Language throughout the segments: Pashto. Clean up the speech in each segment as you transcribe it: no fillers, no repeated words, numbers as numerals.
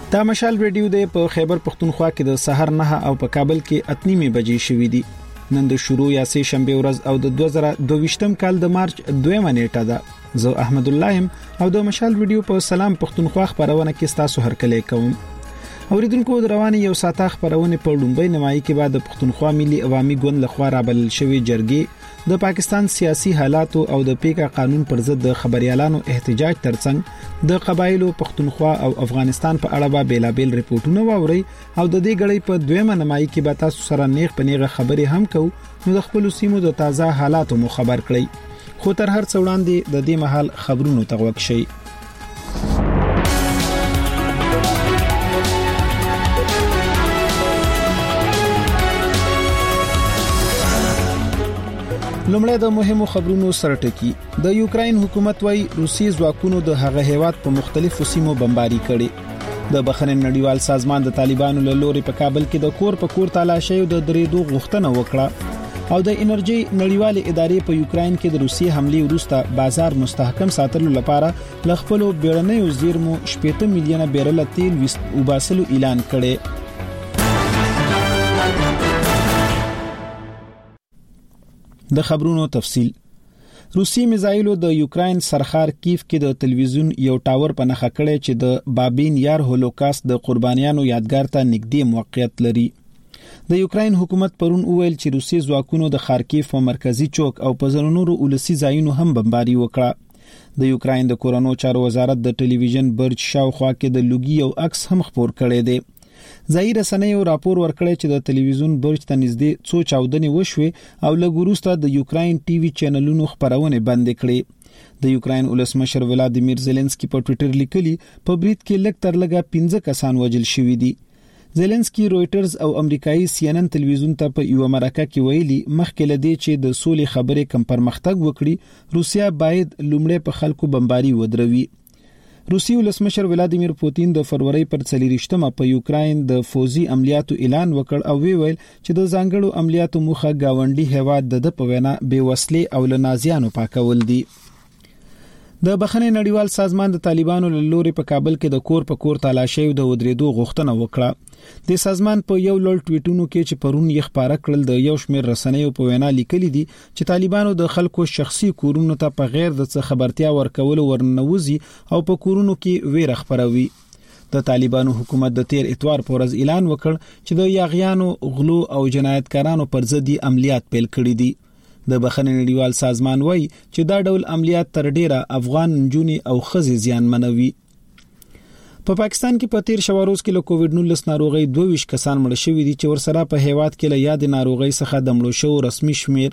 دا مشال ریډیو د په خیبر پختونخوا کې د سحر 9 او په کابل کې 8:30 بجې شوې دي. نن د شروع یا سه شنبه ورځ او د 2022م کال د مارچ 2 نیټه ده. زه احمد الله او د مشال ریډیو په سلام پختونخوا خبرونه کې تاسو هرکلی کوم. اوریدونکو رواني یو ساته خبرونه په لومبۍ نمایي کې بعد د پختونخوا ملي عوامي ګوند لخوا رابلل شوی جرګې د پاکستان سیاسي حالات او د پیکا قانون پر ضد د خبريالانو احتجاج ترڅنګ د قبایلو پختونخوا او افغانستان په اړه به بیلابل ریپورتونه واوري او د دې غړي په دویمه نمایي کې به تاسو سره نیغ پنیغه خبري هم کوو نو د خپل سیمو د تازه حالاتو مو خبر کړئ. خو تر هر څه وړاندې د دې محل خبرونو ته وګورئ شي. لومړی د مهمو خبرونو سرټکی. د یوکرين حکومت وايي روسي ځواکونو د هغه هیواد په مختلفو سیمو بمباري کړي. د بخښنې نړیوال سازمان د طالبانو له لوري په کابل کې د کور په کور تالاشۍ د درېدو غوښتنه وکړه او د انرژي نړیوال ادارې په یوکرين کې د روسي حمله وروسته بازار مستحکم ساتلو لپاره ل خپل بیړنۍ زیرمو 80 میلیونه بیرل تیل وباسلو اعلان کړي. د خبرونو تفصیل. روسي میزایلو د یوکرين سرخار کیف کې د تلویزیون یو ټاور په نخښه کړی چې د بابین یار هولوکاست د قربانیانو یادګار ته نږدې موقعیت لري. د یوکرين حکومت پرون وویل چې روسي ځواکونو د خارکیف په مرکزی چوک او په زنونو ولسی ځایونو هم بمباري وکړه. د یوکرين د کورونو چارو وزارت د ټلویزیون برج شاوخوا کې د لوګي او عکس هم خبر کړی دی. ظاهر سنې راپور ورکړی چې د ټلویزیون برج ته نږدې څو چاودنې وشوې او لګوروسته د یوکرين ټي وي چینلونو خبرونه بند کړې. د یوکرين ولسمشر ولادیمیر زيلنسکي په ټوئیټر لیکلي په بریټ کې لږ تر لږه 15 کسان وژل شوي دي. زيلنسکي رويټرز او امریکایي CNN ټلویزیون ته په یو مرکه کې ویلي مخکې لدی چې د سولې خبرې کم پرمختګ وکړي روسیا باید لومړی په خلکو بمباري ودروي. روسي ولسمشر ولادیمیر پوتین د فروری پر 24مه په یوکرين د فوزي عملیاتو اعلان وکړ او ویل چې د ځانګړو عملیاتو موخه گاونډي هیواد د په وینا بے وسلې او لنازیانو پاکول دي. د بخښنې نړیوال سازمان د طالبانو له لوري په کابل کې د کور په کور تالاشۍ د ودریدو غوښتنه وکړه. د سازمان په یو لړ ټویټونو کې چې پرون یې خبره کړل د یو شمېر رسنیو په وینا لیکلي دي چې طالبانو د خلکو شخصي کورونو ته په غیر د څه خبرتیا ورکول ورنوزي او په کورونو کې ویره خبروي. د طالبانو حکومت د تیر اتوار په ورځ اعلان وکړ چې د یاغیانو غلو او جنایتکارانو پر ضد عملیات پیل کړي دي. د بخښنې نړیوال سازمان وایي چې دا ډول عملیات تر ډیره افغان نجونې او ښځې زیانمنوي. په پاکستان کې په تیر شواروز کې له کووډ-19 ناروغي 22 کسان مړ شوي دي چې ورسره په هیواد کې له یاد ناروغي څخه د مړو شو رسمي شمیر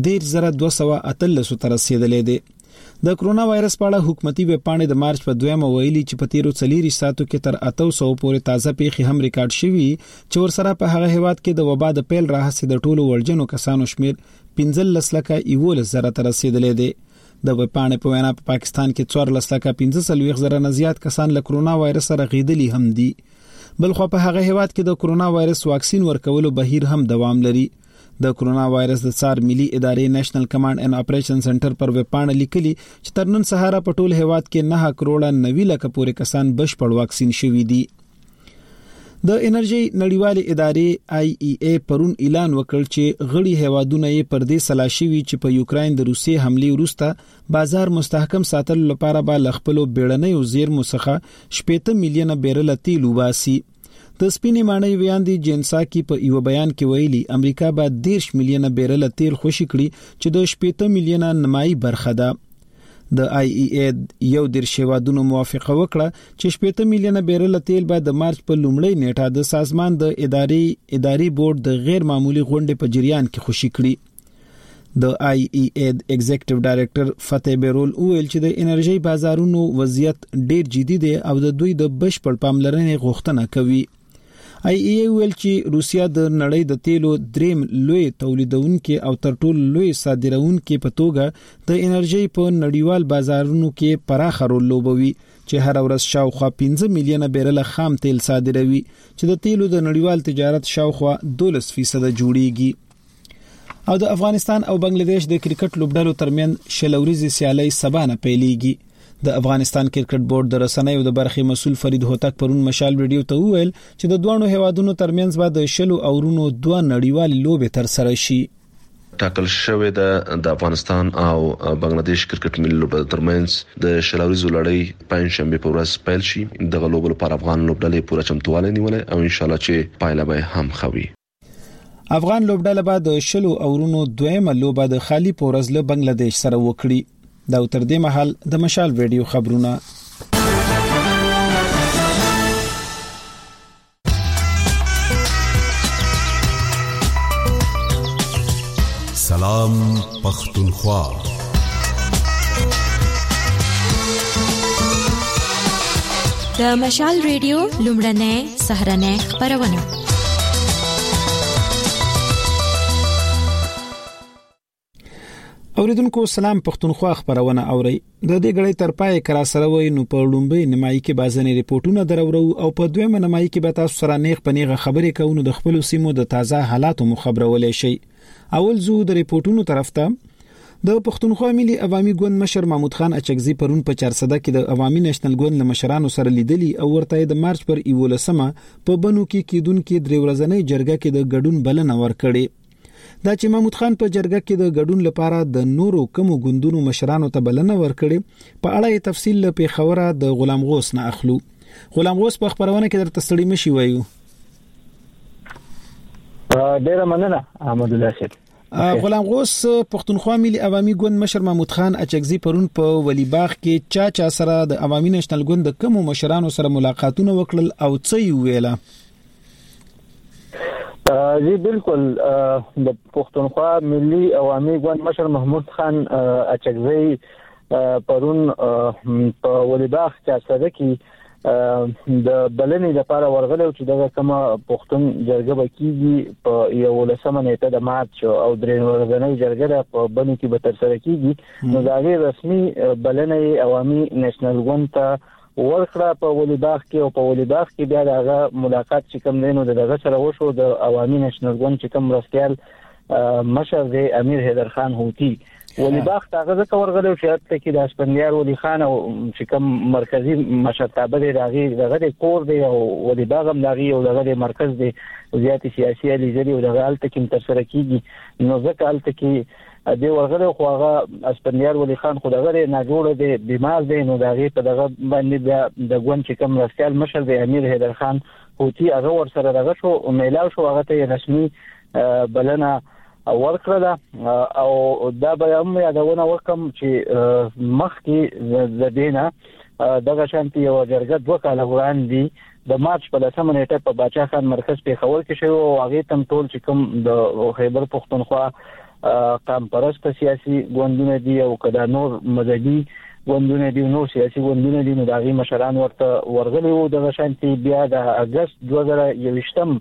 10218 تر رسیدلې دی. د کرونا وایرس په اړه حکومتي ویبپاڼې د مارچ په 2 ویلي چې په تیرو 4 ساعتو کې تر 800 پورې تازه پیښې هم ریکارډ شوي چې ورسره په هغه هیواد کې د وبا د پیل راهسې د ټولو ورجنو کسانو شمیر 15,11,000 تر رسیدلې دی. د ویبپاڼې په وینا په پاکستان کې 14,15,000 نه زیات کسان له کرونا وایرس سره غیدلي هم دي. بلخو په هغه هیواد کې د کرونا وایرس واکسین ورکولو بهیر هم دوام لري. د کرونا وایرس د څار ملي ادارې نېشنل کمانډ اینڈ اپریشن سنټر پر ویبپاڼه لیکلي چې تر نن سهار په ټول هیواد کې 9 کروڑ 90 لک پورې کسان بشپړ واکسین شوي دي. د انرژي نړیوال ادارې IEA پرون اعلان وکړ چې غړي هیوادونه یې پر دې سلاشي چې په یوکرين د روسي حمله وروسته بازار مستحکم ساتلو لپاره به لخپلو بیړنۍ زیرمو څخه 80 میلیونه بیرل تیل وباسي. د سپینې مانای ویاندي جنساکی په یو بیان کې ویلي امریکا به 10 میلیونه بیرل تیل خوشی کړي چې د 80 میلیونه نمایي برخه ده. د IEA یو د شوادونو موافقه وکړه چې 80 میلیونه بیرل تیل به د مارچ په لومړۍ نیټه د سازمان د اداري بورډ د غیر معمولی غونډې په جریان کې خوشی کړي. د IEA ایگزیکټیو ډایریکټر فتح بیرول ویل چې د انرژي بازارونو وضعیت ډیر جدي دی او د دوی د بشپړ پاملرنې غوښتنه کوي. IEA ویل چې روسیا د نړۍ د تیلو دریم لوی تولیدونکو او تر ټولو لوی صادرونکو په توګه د انرژي په نړیوال بازارونو کې پراخ رول لوبوي چې هر ورځ شاوخوا 15 میلیونه بیرل خام تیل صادروي چې د تیلو د نړیوال تجارت شاوخوا 12% جوړیږي. او د افغانستان او بنگلاديش د کرکټ لوبډلو ترمن شلوريزي سیالي سبا نه پیلېږي. د افغانستان کرکټ بورډ د رسنیو د برخې مسول فرید هوتک پرون مشال ویډیو ته وویل چې د دوه هیوادونو ترمنځ به د شلو اورونو دوه نړیوال لوبې تر سره شي. ټاکل شوې ده د افغانستان او بنگلاديش کرکټ ملي لوبډلې ترمنځ د شلوريزو لړۍ پنځ شنبه په ورځ پیل شي. د غلوبل پر افغان لوبډلې پوره چمتواله نیولې او ان شاء الله چې پایله به هم خوي. افغان لوبډله به د شلو اورونو دویمه لوبه د خالی پورز له بنگلاديش سره وکړي. دا تر دې مهال د مشال ویډیو خبرونه. سلام پختونخوا. د مشال ریډیو لومړنۍ سهرنۍ خبرونه. اوریدونکو سلام پختونخوا خبرونه اوري. د دې غړې تر پای کرا سره وای نو په لومبي نمایي کې بازنې ریپورتونه درورو او په دویمه نمایي کې به تاسو سره نیغ پنیغه خبرې کوو د خپل سیمو د تازه حالاتو مخبرولې شي. اول زو د ریپورتونو طرف ته د پختونخوا ملي عوامي ګوند مشر محمود خان اچکزي پرون په 400 کې د عوامي نېشنل ګوند لمشرانو سره لیدلي او ورته د مارچ پر 11مه په بنو کې کېدونکو درې ورځنۍ جرګه کې د ګډون بلنه ورکړي. دا چې محمود خان په جرګه کې د ګډون لپاره د نورو کومو ګوندونو مشرانو ته بلنه ورکړي په اړه تفصیل په خبره د غلام غوث نه اخلو. غلام غوث په خبرونه کې درته ستړي مشي وایو. ډیره مننه احمد الله صاحب. غلام غوث پختونخوا ملي عوامي ګوند مشر محمود خان اچکزي پرون په ولی باغ کې چا سره د عوامي نېشنل ګوند د کومو مشرانو سره ملاقاتونه وکړل او څه یې ویله؟ جی بالکل د پختونخوا ملي عوامي ګوند مشر محمود خان اچکزي پرون په ولی باغ کې کې د بلنې لپاره ورغلو چې دغه کومه پښتون جرګه بکیږي په 11 نیټه د مارچ او درې ورځې جرګه په بنو کې به تر سره کیږي. نو دا غي رسمي بلنې عوامي نېشنل ګوند ته ورکړه په ولی باغ کې او په ولی باغ کې بیا دغه ملاقات چې کوم دینو دغه سره وشو د عوامي نېشنل ګوند چې کوم رسکیال مشر دی امیر حیدر خان هوتی. ولی باغ ته ځکه ورغلو چې ته کې د اسپندیار ولی خان او چې کوم مرکزی مشرتابه دی راغی دغه کور دی او ولی باغ هم دغه یو دغه مرکز دی زیاتې سیاسي لیدلې او دغه الته کې تر سره کیږي. نو ځکه الته کې د ورغلو خو هغه اسپندیار ولی خان خو دغه نه جوړ دی بیمار دی. نو دغه په دغه باندې د ګوند چې کوم رسکیال مشر دی امیر حیدر خان هوتی هغه ور سره دغه شو میلاو شو هغه ته رسمي بلنه ورکړه او دا به هم یادونه وکم چې مخکې د دینه دغه شانتي یو جرګه 2 کال وړاندې د مارچ په 10 نیټه په باچا خان مرکز په خبر کې شو او هغه تم ټول چې کوم د خیبر پختونخوا قام پرست سیاسي ګوندونه دي او کدا نور مذهبي ګوندونه دي نو سیاسي ګوندونه دي نو دغه مشران ورته ورغلي وو د شانتي بیا د اگست 2021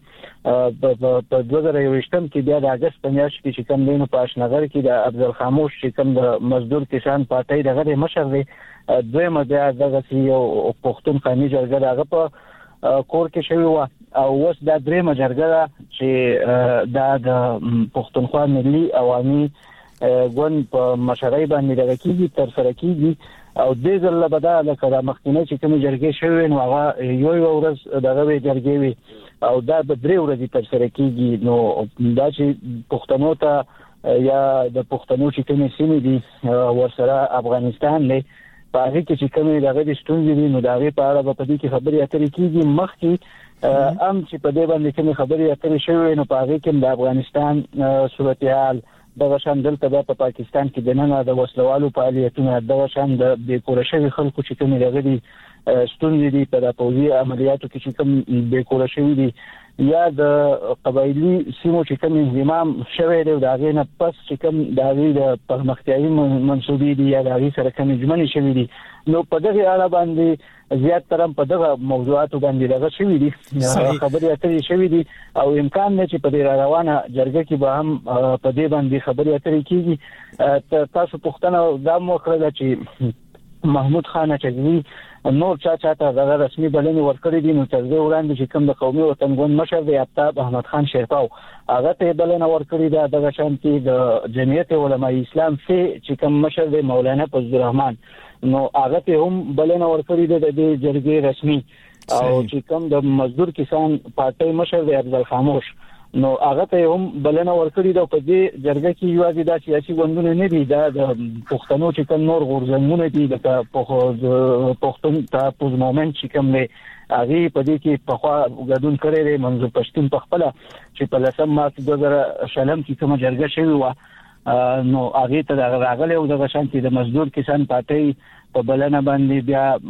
په 2021 کې بیا د اگست په میاشت کې چې کوم دینو په اشنغر کې د عبدل خاموش چې کوم د مزدور کسان پارټي دغه مشر دی دویمه بیا دغه یو پښتون قومي جرګه دغه په کور کې شوی و او اوس د درېمه جرګه چې د پښتونخوا ملي عوامي ګوند په مشرۍ باندې دغه کېږي تر سره کېږي او د ځل بداله کړه مخکینه چې کوم جرګې شوی نو هغه یو ورځ دغه جرګې وي او دا به 3 ورځې تر سره کېږي. نو دا چې پښتنو ته یا د پښتنو چې کومې سیمې دي ورسره افغانستان دی په هغه کې چې کومې دغه ستونزې دي نو دغه په اړه په دې کې خبرې اترې کېږي. مخکې ام چې په دې باندې کومې خبرې اترې شوی نو په هغه کې د افغانستان صورتحال دغه شان دلته په پاکستان کې د نن د وسلوالو فعالیتونه دغه شان د بیکورشوي خلکو چې کوم لري ستونزې دي په پوځي عملیاتو کې چې کوم بیکورشوي دي یا د قبایلی سیمو چې کوم انضمام شوی دی دا غي نه پس چې کوم د پرمختیايي منسوبي دي یا د سره کوم جمعنی شوی دي نو په دغه اړه باندې زیات ترم په دغه موضوعاتو باندې دغه شوی دي خبرې اترې شوی دي او امکان نه چې په دې روانه جرګه کې به هم په دې باندې خبرې اترې کیږي. تاسو پوښتنه دا مو کړل چې محمود خان اچکزي نور چا ته دغه رسمي بلنې ورکړې دي. نو تر دې وړاندې چې کوم د قومي وطن ګوند مشر دی آفتاب احمد خان شیرپاو هغه ته بلنه ورکړې ده. دغه شانتي د جمعیت علماء اسلام چې کوم مشر دی مولانا فضل الرحمن نو هغه ته هم بلنه ورکړې ده د دې جرګې رسمي. او چې کوم د مزدور کسان پارټي مشر دی افضل خاموش نو هغه ته هم بلنه ورکړې ده. په دې جرګه کې یوازې د سیاسي ګوندونو نه دي، دا د پښتنو چې کوم نور غورځنګونه دي د پښتون تاسو مومنت چې کوم دی هغه په دې کې په خوا غډون کړی دی. منظور پښتون په خپل چې په 10 مارچ 2000 کې کوم جرګه شوی و نو هغه ته راغلی او د شانتي د مزدور کسان پارټي په بلنه باندې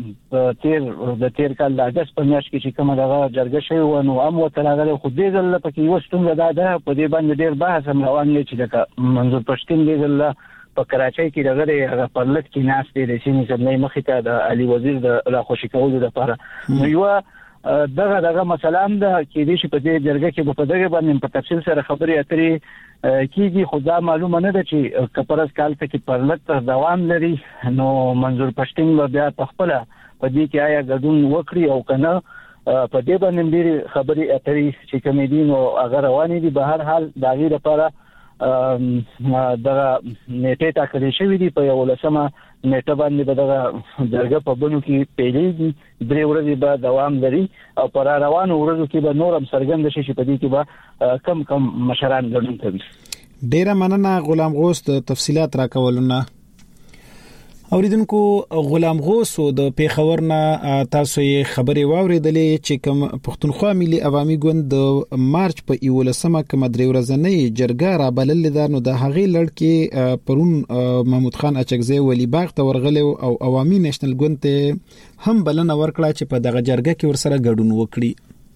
بیا د تیر کال د اگست په میاشت کې چې کومه دغه جرګه شوی و نو هم وتراغله. خو دې ځل په کې یو ستونزه ده په دې باندې ډیر بحث هم روان دی چې د منظور پښتون دې ځل په کراچۍ کې دغه پرلط کې ناس دی د سیمې سمې مخې ته د علي وزیر د راخوشي کولو لپاره. نو یو دغه مسله هم ده کې دې چې په دې جرګه کې په دغه باندې په تفصیل سره خبرې اترې کیږي. خو دا معلومه نه ده چې کپرس کال کې پرلط دوام لري نو منظور پښتون بیا په خپل په دې کې آیا ګډون وکړي او کنه په دې باندې ډېری خبرې اترې چې کمیدین او هغه روانې دي. به هر حال دا غي لپاره دغه نیټه ټاکلې شوې دي په 11مه نیټه باندې به دغه جرګه په بنو کې پیلېږي. 3 ورځې به دوام لري او پر روانو ورځو کې به نورم سرګند شي چې په دې کې به کم مشران ګډون کوي. ډیره مننه غلام غوث د تفصيلات راکولونه. اوریدونکو غلام غوث د پیښور نه تاسو یې خبرې واوریدلې چې کوم پښتونخوا ملي عوامي ګوند د مارچ په 11مه کوم درې ورځې جرګه را بلل ده. نو د هغې لړ کې پرون محمود خان اچکزی ولی باغ ته ورغلی او عوامي نېشنل ګوند ته هم بلنه ورکړه چې په دغه جرګه کې ورسره ګډون وکړي.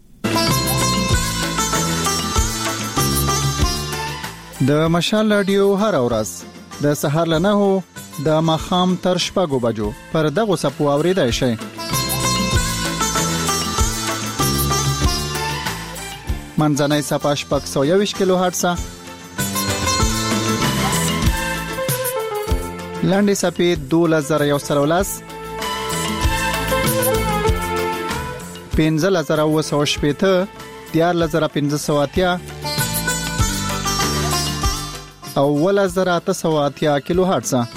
د مشال رادیو هر ورځ د سهار له 9 د ماخام تر 6 بجو پر دغه سپو اوریدای شي. منځنۍ صفه 621 کیلو هرتز، لاندې صفه 2113، 15980، 14580 او 1880 کیلو هرتز.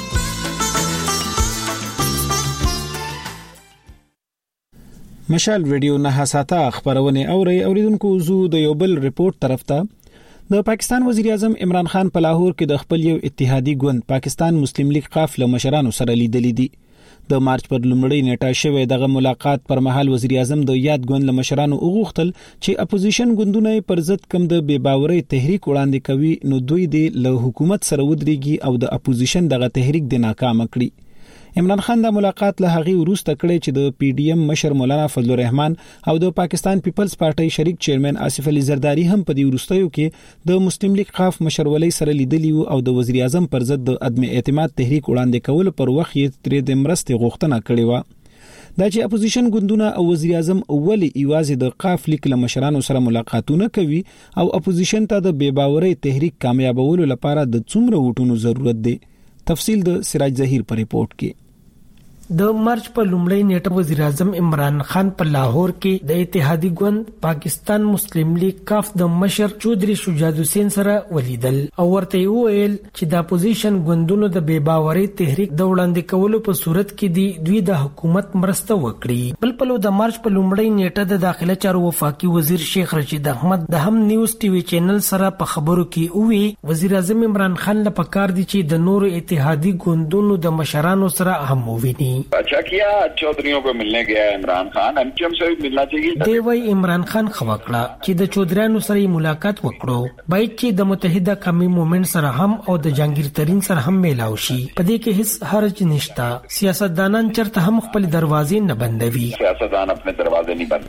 مشال ریډیو نه ساته خبرونه اوریدونکو زو د یو بل ریپورت طرف ته. د پاکستان وزیر اعظم عمران خان په لاهور کې د خپل یو اتحادی ګوند پاکستان مسلم لیگ قاف له مشرانو سره لیدلې دي. د مارچ پر لومړۍ نیټه شوه دغه ملاقات پر مهال وزیر اعظم د یاد ګوند له مشرانو وغوښتل چې اپوزیشن ګوندونه پر ضد کم د بے باورۍ تحریک وړاندې کوي نو دوی د حکومت سره ودرېږي او د اپوزیشن دغه تحریک د ناکام کړي. عمران خان د ملاقات له هغه وروسته کړی چې د پی ډی ایم مشر مولانا فضل الرحمن او د پاکستان پیپلز پارټي شریک چیرمن آصف علي زرداری هم په دې وروستیو کې د مسلم لیگ قاف مشرولۍ سره لیدلی او د وزیر اعظم پر ضد د عدم اعتماد تحریک وړاندې کول پر وخت یې ترې د مرستې غوښتنه کړې و. دا چې اپوزیشن ګوندونه او وزیر اعظم اولی ایوازې د قاف لیگ له مشرانو سره ملاقاتونه کوي او اپوزیشن ته د بے باورۍ تحریک کامیابولو لپاره د څومره وټونو ضرورت دی. تفصیل د سراج ظهیر پر ریپورت کې. د مارچ په لومړۍ نیټه وزیر اعظم عمران خان په لاهور کې د اتحادی ګوند پاکستان مسلم لیگ قاف د مشر چودري شجاعت حسین سره ولیدل او ورته ویل چې د اپوزیشن ګوندونو د بے باورۍ تحریک د وړاندې کولو په صورت کې دوی د حکومت مرسته وکړي. بلپلو د مارچ په لومړۍ نیټه د داخله چارو وفاقي وزیر شیخ رشید احمد د هم نیوز ټي وي چینل سره په خبرو کې وی وزیر اعظم عمران خان له پکار دي چې د نورو اتحادی ګوندونو د مشرانو سره هم وویني. अच्छा किया चौधरीयों को मिलने गया इमरान खान एमटीएम से भी मिलना चाहिए. دیوی عمران خان خواکړه چې د چودرانو سره ملاقات وکړو باید چې د متحده قومي مومنت سره هم او د جهانگیر ترین سره هم میلاو شي. په دې کې هیڅ حرج نشته. سیاستدانان چرته هم خپل دروازې نه بندوي. سیاستدان خپل دروازې نه بند کوي.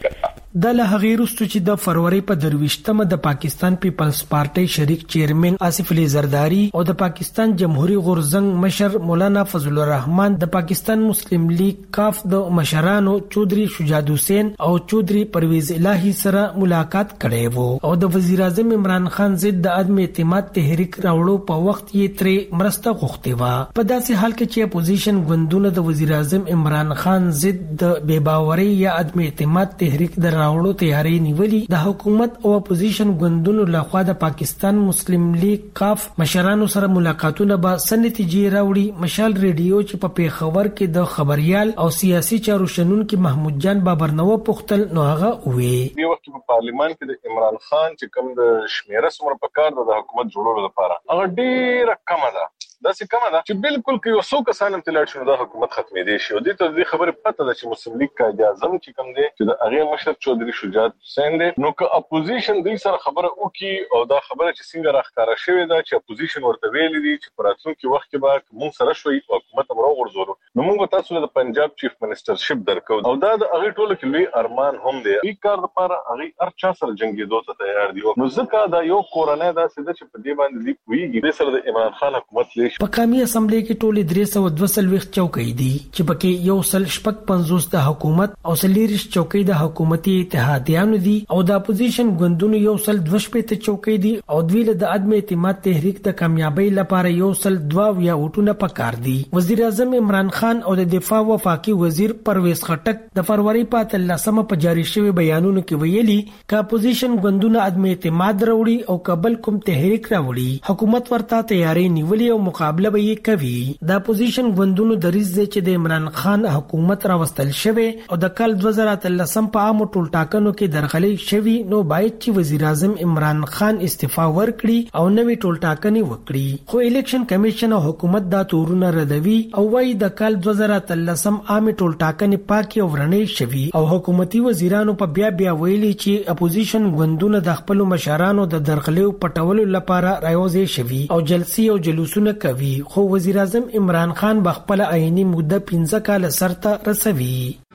د لهغې وروسته چې د فروری په 23مه د پاکستان پیپلز پارټي شریک چیرمن آصف علي زرداری او د پاکستان جمهوریت غورزنګ مشر مولانا فضل الرحمن د پاکستان مسلم لیگ کاف د مشرانو چودري شجاعت حسین او چودري پرویز الهی سره ملاقات کړي وو او د وزیر اعظم عمران خان ضد د عدم اعتماد تحریک راوړو په وخت یې ترې مرسته غوښتي و. په داسې حال کې چې اپوزیشن ګوندونه د وزیر اعظم عمران خان ضد د بے باورۍ یا عدم اعتماد تحریک د راوړو تیاری نیولې د حکومت او اپوزیشن ګوندونو لخوا د پاکستان مسلم لیگ کاف مشرانو سره ملاقاتونه به سنتیجې راوړي. مشال ریډیو چې په پیښور کې د خبريال او سیاسي چارو شنونکو محمود جان بابرنو پختل نو هغه وې په وخت په پارلیمان کې د عمران خان چې کوم د شمیره سمره په کار د حکومت جوړولو لپاره هغه ډیره کمه ده دا څه کومه ده چې بالکل کې یو څو کسان هم تلل شو د حکومت ختمې دي شو دي ته د خبره پته ده چې مسلم لیگ قائد اعظم چې کوم دی چې د هغه مشر چودري شجاعت حسین دی نو که اپوزیشن دوی سره خبره وکي او دا خبره چې څنګه راخاره شوې ده چې اپوزیشن ورته ویل دي چې په راتلونکي وخت کې به موږ سره شوي حکومت امر ورزورو نو موږ تاسو د پنجاب چیف منسټرشپ درکو او دا د هغه ټولو کې لوی ارمان هم دی ای کار لپاره هغه ارچا سره جنگیدو ته تیار دي نو ځکه دا یو کورونه دا سده چې په دې باندې دی پویږي د سره د عمران خان حکومت لې په قومي اسمبلی کې ټولې 322 چوکۍ دي چې پکې یو سل شپږ 50 د حکومت او سلیریش چوکۍ د حکومتي اتحادیانو دي او د اپوزیشن ګوندونو یو سل 22 چوکۍ دي او دوی له عدم اعتماد تحریک د کامیابی لپاره یو سل 2 یا وټونه پکار دي. وزیر اعظم عمران خان او د دفاع وفاقي وزیر پرویز خټک د فروری په 13مه په جاری شوی بیانونو کې ویلي چې اپوزیشن ګوندونه عدم اعتماد راوړي او قبل کوم تحریک راوړي حکومت ورته تیاری نیولې او مقابله به یې د اپوزیشن ګوندونو دریځ دی چې د عمران خان حکومت راوستل شوی او د کال 2013 په عام ټولټاکنو کې درغلي شوی نو باید چې وزیر اعظم عمران خان استعفا ورکړي او نوې ټولټاکنې وکړي خو الیکشن کمیشن او حکومت دا تورونه ردوي او وايي د کال 2013 عام ټولټاکنې پاکي او ورنې شوی او حکومتي وزیرانو په بیا ویلي چې اپوزیشن ګوندونه د خپل مشرانو د درغلیو پټولو لپاره راوځي شوی او جلسې او جلوسونه کوي خو وزیر اعظم عمران خان بخپل عیني موده 15 کال سرته رسوي.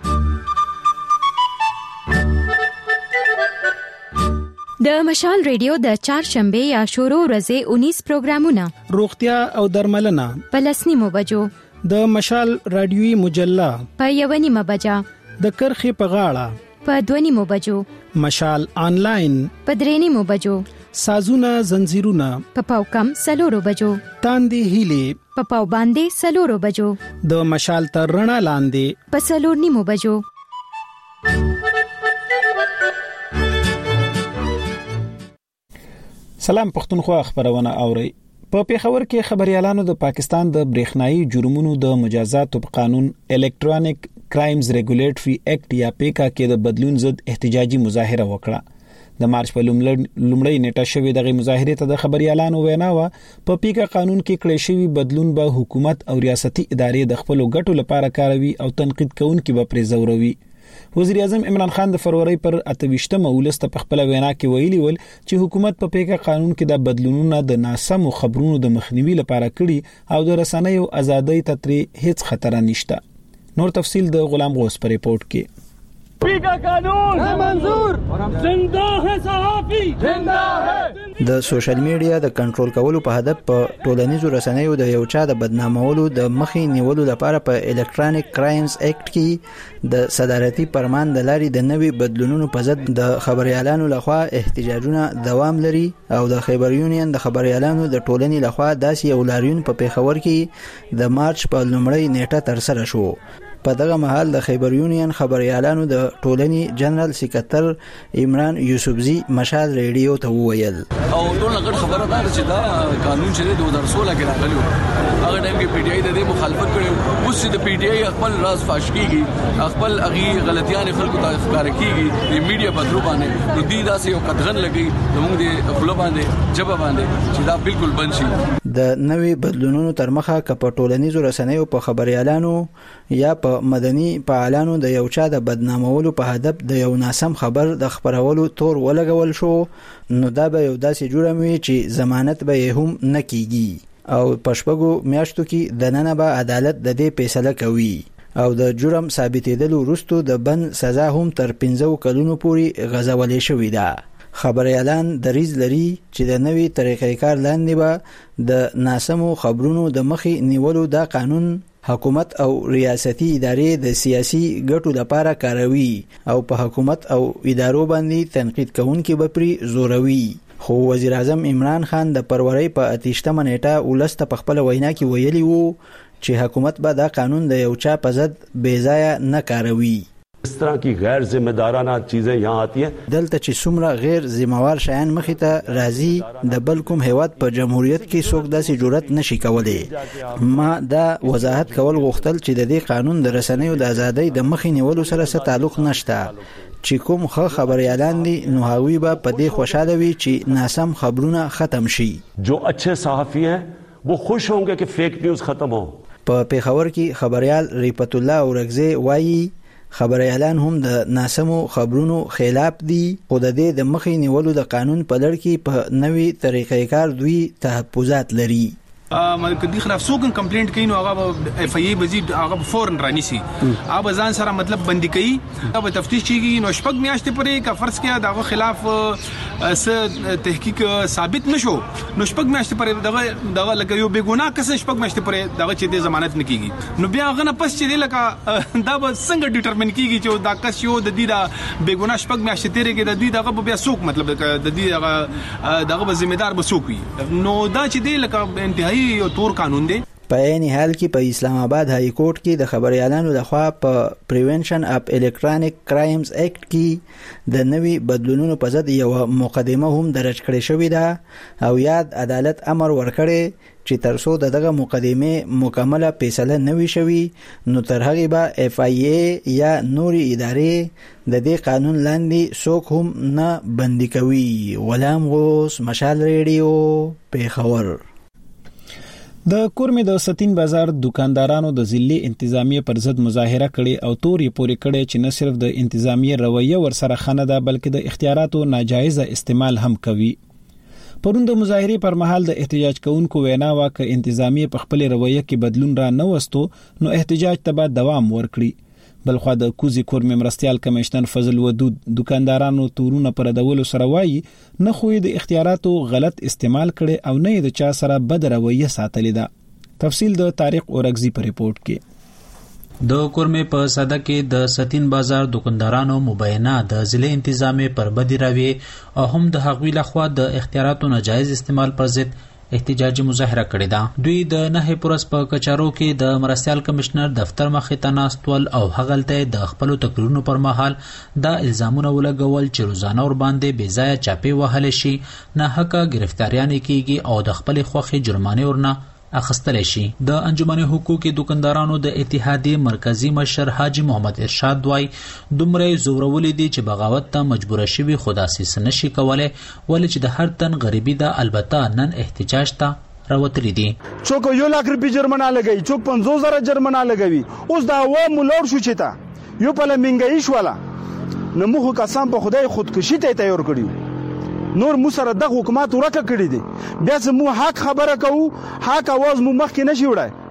د مشال ریډیو د چهارشنبه یا شروع ورځې 19 پروګرامونه روغتیا او درملنه په 10 بجو د مشال رادیوي مجله په 1 بجا د کرخې په غاړه په 2 بجو مشال آنلاین په 3 بجو سازونه زنجیرونه په پاوکم 4 بجو تاندې هیلې په پاو باندې 4 بجو د مشال تر رڼا لاندې په 4 بجو. سلام پښتونخوا خبرونه اوري. په پیښور کې خبريالانو د پاکستان د برېښنايي جرمونو د مجازاتو په قانون الکترونیک کرایمز ریګولیټری اکټ یا پیکا کې د بدلون ضد احتجاجي مظاهره وکړه. د مارچ په لومړۍ نیټه شوې دغه مظاهره ته د خبريالانو ویناوه په پیکا قانون کې کړی شوی بدلون به حکومت او ریاستي ادارې د خپل ګټو لپاره کاروي او تنقید کوونکي به پرې زوروي. وزیر اعظم عمران خان د فروری پر 28مه ولست په خپل وینا کې ویلي ول چې حکومت په پیکا قانون کې د بدلونونو د ناسمو خبرونو د مخنیوي لپاره کړي او د رسنیو ازادۍ ته ترې هیڅ خطر نشته. نور تفصیل د غلام غوث پر ریپورت کې. پیکا قانون منظور زنده ہے صحافی زنده ہے د سوشل میډیا د کنټرول کولو په هدف په ټولنیزو رسنیو د یو چا د بدنامولو د مخې نیولو لپاره په الکترونیک کرایمز اکټ کې د صدارتي فرمان د لاري د نوي بدلونونو په ضد د خبريالانو لخوا احتجاجونه دوام لري او د خیبر یونین د خبريالانو د ټولنې لخوا داسې یو لاریون په پیښور کې د مارچ په لومړۍ نیټه تر سره شو. په دغه مهال د خیبر یونین خبريالانو د ټولنې جنرال سکرټر عمران یوسفزي مشال ریډیو ته وویل او ټول غټ خبره ده چې دا قانون چې 2016 کې راغلی هغه ټایم کې پی ټی آی د مخالفت کړي اوس د پی ټی آی خپل راز فاش کیږي خپل اغي غلطیان خلکو ته ښکار کیږي د میډیا په درو باندې نو دی داسې یو قدغن لګي زموږ د خپل باندې جبه باندې چې دا بالکل بند شي. د نوي بدلونونو تر مخه کپ ټولنیزو رسنیو په خبريالانو یا په مدني فعالانو د یو چا د بدنامولو په هدف د یو ناسم خبر د خبرولو تور ولګول شو نو دا به یو داسې جرم وي چې ضمانت به هم نه کیږي او پښپغو میاشتو کې د نن به عدالت د دې فیصله کوي. او د جرم ثابتېدلو وروسته د بند سزا هم تر 15 کلونو پورې غځولې شوې ده. خبريالان دریځ لري چې د نوې طریقې کار لاندې به د ناسمو خبرونو د مخې نیولو دا قانون حکومت او ریاستي ادارې د سیاسي ګټو لپاره کاروي او په حکومت او ادارو باندې تنقید کوونکي به پرې زوروي. خو وزیر اعظم عمران خان د فروری په 28 نیټه ولسته په خپل وینا کې ویلي وو چې حکومت به دا قانون د یو چا په ضد بې ځایه نه کاروي. इस तरह की गैर जिम्मेदाराना चीजें यहाँ आती हैं. دلته چې څومره غیر ذمہوار شیان مخې ته راځي د بل کوم هیواد په جمهوریت کې څوک داسې جرأت نشي کولی. ما دا وضاحت کول غوښتل چې د دې قانون د رسنیو د ازادۍ د مخې نیولو سره څه تعلق نشته. چې کوم خبريالان دي نو هغوی به په دې خوشاله وي چې ناسم خبرونه ختم شي. جو اچھے صحافی ہیں وہ خوش ہوں گے کہ فیک نیوز ختم ہو. په پیښور کې خبريال ریپت الله اورګزی وایي خبريالان هم د ناسمو خبرونو خلاف دي خو د دې د مخې نیولو د قانون په لړ کې په نوې طریقې کار دوی تحفظات لري. کدي خلاف څوک کمپلینټ کوي نو هغه اف ای بزی هغه فورن رانیسي هغه ځان سره مطلب بندي کوي هغه تفتیش کیږي نو شپږ میاشتې پرې کا فرض کیا دغه خلاف س تحقیق ثابت نشو نو شپږ میاشتې پرې دغه لکه یو بیګونا کس شپږ میاشتې پرې دغه چې د ضمانت نه کیږي نو بیا غنه پس چې لکه دا به څنګه ډیټرمن کیږي چې دا کس یو د دې دا بیګونا شپږ میاشتې تیرې کې د دې دغه بیا څوک مطلب د دې دغه ذمہ دار به څوک وي نو دا چې دی لکه انتهایی یو تور قانون دی. په عین حال کې په اسلام آباد های کورټ کې د خبريالانو لخوا په پریونشن اف الکترونیک کرایمز اکټ کې د نوي بدلونونو په ضد یو مقدمه هم درج کړې شوې ده او یاد عدالت امر ورکړي چې ترڅو دغه مقدمه مکمله فیصله نوي شوي نو تر هغه به اف ای ای یا نوري ادارې د دې قانون لاندې څوک هم نه بندي کوي. غلام غوث، مشال ریډیو، پیښور. د کورمې د ستین بازار دکاندارانو د ضلع انتظامیه پر ضد مظاهره کړي او تورې پورې کړي چې نه صرف د انتظامیه رویه ورسره خنه ده بلکې د اختیاراتو ناجایزه استعمال هم کوي. پرون د مظاهرې پر مهال د احتجاج کوونکو وینا وا ک انتظامیه په خپل رویه کې بدلون را نه وستو نو احتجاج ته به دوام ورکړي. بلخوا د کوزي کورمې مرستيال کمشنر فضل ودود دکاندارانو تورونه پر دولو سره وایي نه خو د اختیاراتو غلط استعمال کړي او نه د چا سره بد رویه ساتلې ده. تفصیل د طارق اورګزی په ریپورت کې. د کورمې په صده کې د ستین بازار دکاندارانو مبینه د ضلع انتظامیه پر بدی روي او هم د هغوی لخوا د اختیاراتو ناجایز استعمال پر ضد احتجاجي مظاهره کړې ده. دوی د نه پورس په کچارو کې د مرستيال کمشنر دفتر مخې ته ناستول او هغلته د خپل تقریرونو پر مهال دا الزامونه ولګول چې روزانه ور باندې بې ځای چاپی وهل شي، نه حق گرفتاریان کیږي او د خپل خوخي جرمانه ورنه اخستل شي. د انجمن حقوقي دکاندارانو د اتحادیه مرکزی مشر حاجی محمد ارشاد وای دومره زورولې دي چې بغاوت ته مجبور شوی خداسي نشي کوله ولې چې د هر تن غریبي ده البته نن احتجاج ته راوتلی دي. څوک 1 لک روپی جرمانه لګي، څوک 50000 جرمانه لګوي. اوس دا و مولور شو چې تا یو په لمنګي شواله نو موږ قسم په خدای خودکشي ته تیار کړیو. نور مو سره د حکومت ورکه کړی دي بیا چې مو حق خبره کوو حق आवाज مو مخکې نشي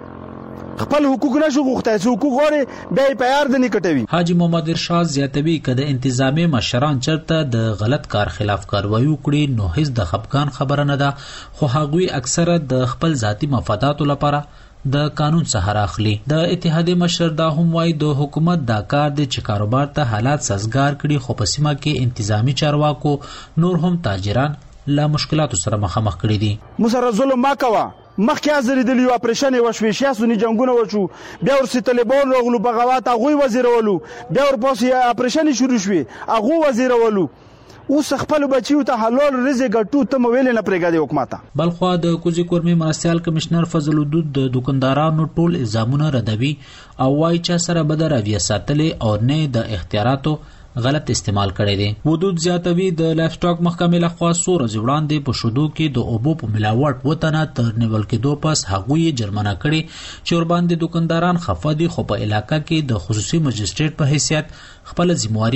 وړای خپل حقوق نشو غوښتای چې حقوق غوړي بیا په یار د نکټوي. حاجی محمد ارشاد زیاتوي کده انتظامی مشران چرته د غلط کار خلاف کاروایی وکړي نو هیڅ د خپګان خبره نه ده خو هغوی اکثره د خپل ذاتی مفاداتو لپاره د قانون څخه راخلي. د اتحادیه مشر دا هم وايي د حکومت دا کار دی چې کاروبار ته حالات سازگار کړي خو په سیمه کې انتظامی چارواکو نور هم تاجران لا مشکلاتو سره مخامخ کړي دي. مسره ظلم ما کوا مخکې ازری د لیو اپریشن وشوي سیاسي جنگونه وشو بیا ورسې طالبان راغلو بغاوت هغه وزیرولو بیا ورپسې اپریشن شروع شوي هغه وزیرولو اوس خپل بچیو ته حلال رزق ګټو ته مویل نه پرېګا دی حکومت. بلخوا د کوزي کورمې مرستيال کمشنر فضل ودود د دکاندارانو ټول الزامونه ردوي او وايي چې سره بدر اوی ساتلې او نه د اختیاراتو غلط استعمال کړي دي. ودود زیاتوي د لایف سټاک محکمې لخوا سور ځوړاندې په شودو کې د اوبو په ملاوت وطنه تر نیول کېدو پس هغوی جرمانه کړي چې ور باندې دکانداران خفه دي خو په علاقې کې د خصوصي مجستریټ په حیثیت خپل ذمہواری